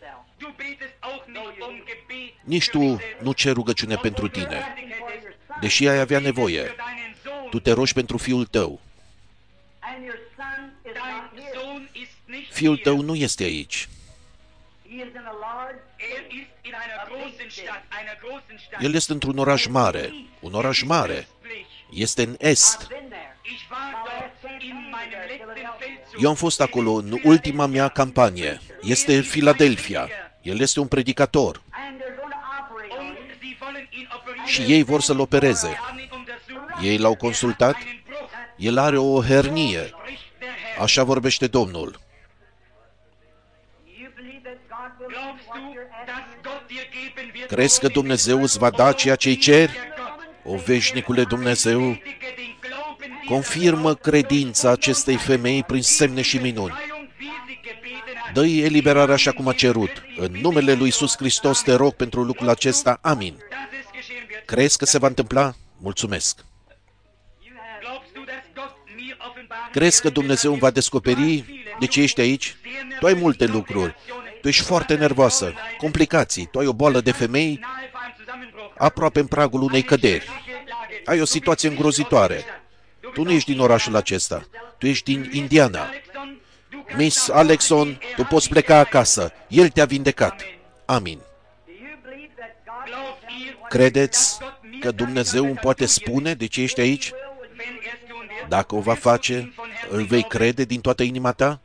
Nici tu nu ceri rugăciune pentru tine, deși ai avea nevoie. Tu te rogi pentru fiul tău. Fiul tău nu este aici. El este într-un oraș mare. Un oraș mare. Este în est. Eu am fost acolo în ultima mea campanie. Este Philadelphia. El este un predicator. Și ei vor să-l opereze. Ei l-au consultat. El are o hernie. Așa vorbește Domnul. Crezi că Dumnezeu îți va da ceea ce-i ceri? O veșnicule Dumnezeu, confirmă credința acestei femei prin semne și minuni. Dă-i eliberarea așa cum a cerut. În numele lui Iisus Hristos te rog pentru lucrul acesta. Amin. Crezi că se va întâmpla? Mulțumesc. Crezi că Dumnezeu îmi va descoperi de ce ești aici? Tu ai multe lucruri. Tu ești foarte nervoasă, complicații, tu ai o boală de femei aproape în pragul unei căderi. Ai o situație îngrozitoare. Tu nu ești din orașul acesta, tu ești din Indiana. Miss Alexon, tu poți pleca acasă. El te-a vindecat. Amin. Credeți că Dumnezeu îmi poate spune de ce ești aici? Dacă o va face, îl vei crede din toată inima ta?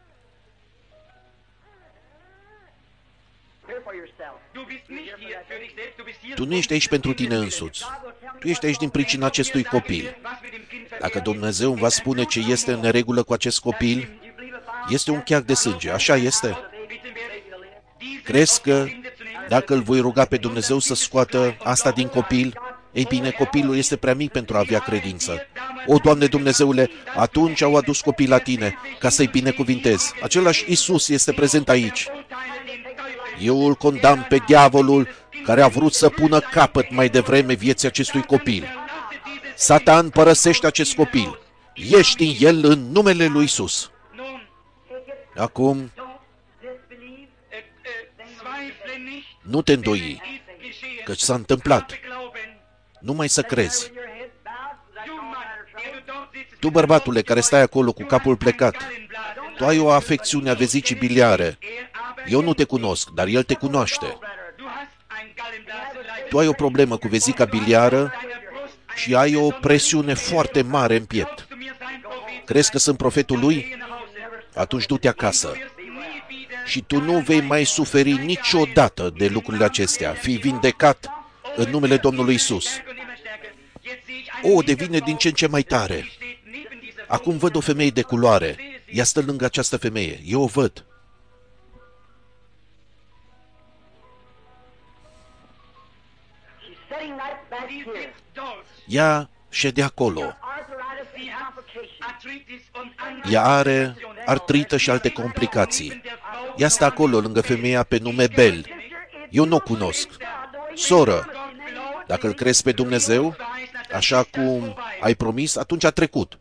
Tu nu ești aici pentru tine însuți. Tu ești aici din pricina acestui copil. Dacă Dumnezeu îmi va spune ce este în neregulă cu acest copil, este un cheac de sânge. Așa este? Crezi că dacă îl voi ruga pe Dumnezeu să scoată asta din copil, ei bine, copilul este prea mic pentru a avea credință. O, Doamne Dumnezeule, atunci au adus copil la tine ca să-i binecuvintezi. Același Iisus este prezent aici. Eu îl condamn pe diavolul care a vrut să pună capăt mai devreme vieții acestui copil. Satan, părăsește acest copil. Ieși din el în numele lui Iisus. Acum, nu te îndoi, căci s-a întâmplat. Numai să crezi. Tu, bărbatule, care stai acolo cu capul plecat, tu ai o afecțiune a vezicii biliare. Eu nu te cunosc, dar el te cunoaște. Tu ai o problemă cu vezica biliară și ai o presiune foarte mare în piept. Crezi că sunt profetul lui? Atunci du-te acasă. Și tu nu vei mai suferi niciodată de lucrurile acestea. Fii vindecat în numele Domnului Iisus. O, devine din ce în ce mai tare. Acum văd o femeie de culoare. Ea stă lângă această femeie. Eu o văd. Ea ședea acolo. Ea are artrită și alte complicații. Ea stă acolo lângă femeia pe nume Bel. Eu nu o cunosc. Soră, dacă îl crezi pe Dumnezeu, așa cum ai promis, atunci a trecut.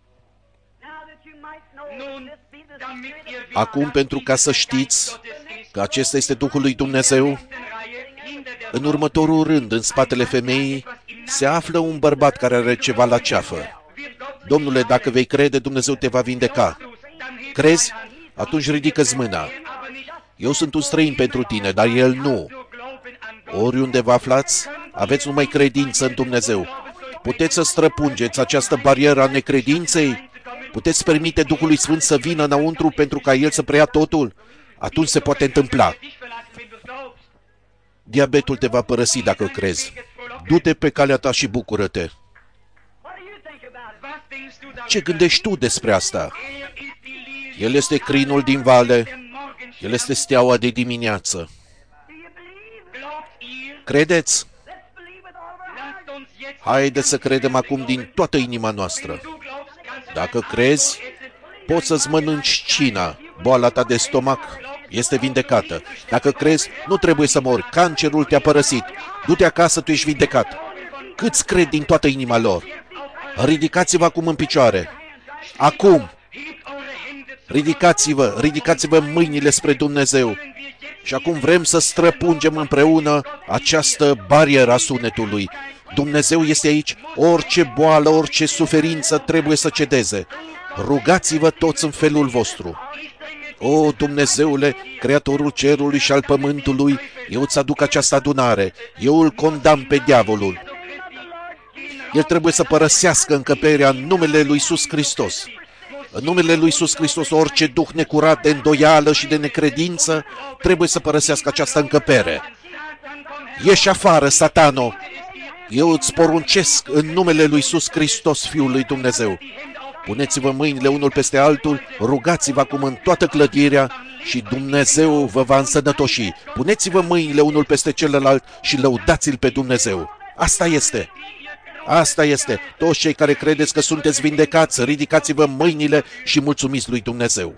Acum, pentru ca să știți că acesta este Duhul lui Dumnezeu, în următorul rând, în spatele femeii, se află un bărbat care are ceva la ceafă. Domnule, dacă vei crede, Dumnezeu te va vindeca. Crezi? Atunci ridică-ți mâna. Eu sunt un străin pentru tine, dar el nu. Oriunde vă aflați, aveți numai credință în Dumnezeu. Puteți să străpungeți această barieră a necredinței? Puteți permite Duhului Sfânt să vină înăuntru pentru ca El să preia totul? Atunci se poate întâmpla. Diabetul te va părăsi dacă crezi. Du-te pe calea ta și bucură-te. Ce gândești tu despre asta? El este crinul din vale. El este steaua de dimineață. Credeți? Haideți să credem acum din toată inima noastră. Dacă crezi, poți să-ți mănânci cina. Boala ta de stomac este vindecată. Dacă crezi, nu trebuie să mori. Cancerul te-a părăsit. Du-te acasă, tu ești vindecat. Câți cred din toată inima lor? Ridicați-vă acum în picioare. Acum! Ridicați-vă mâinile spre Dumnezeu. Și acum vrem să străpungem împreună această barieră a sunetului. Dumnezeu este aici, orice boală, orice suferință trebuie să cedeze. Rugați-vă toți în felul vostru. O, Dumnezeule, Creatorul cerului și al pământului, eu îți aduc această adunare. Eu îl condamn pe diavolul. El trebuie să părăsească încăperea în numele lui Iisus Hristos. În numele lui Iisus Hristos, orice duh necurat de îndoială și de necredință trebuie să părăsească această încăpere. Ieși afară, Satano! Eu îți poruncesc în numele lui Iisus Hristos, Fiul lui Dumnezeu. Puneți-vă mâinile unul peste altul, rugați-vă acum în toată clădirea și Dumnezeu vă va însănătoși. Puneți-vă mâinile unul peste celălalt și lăudați-l pe Dumnezeu. Asta este. Asta este. Toți cei care credeți că sunteți vindecați, ridicați-vă mâinile și mulțumiți lui Dumnezeu.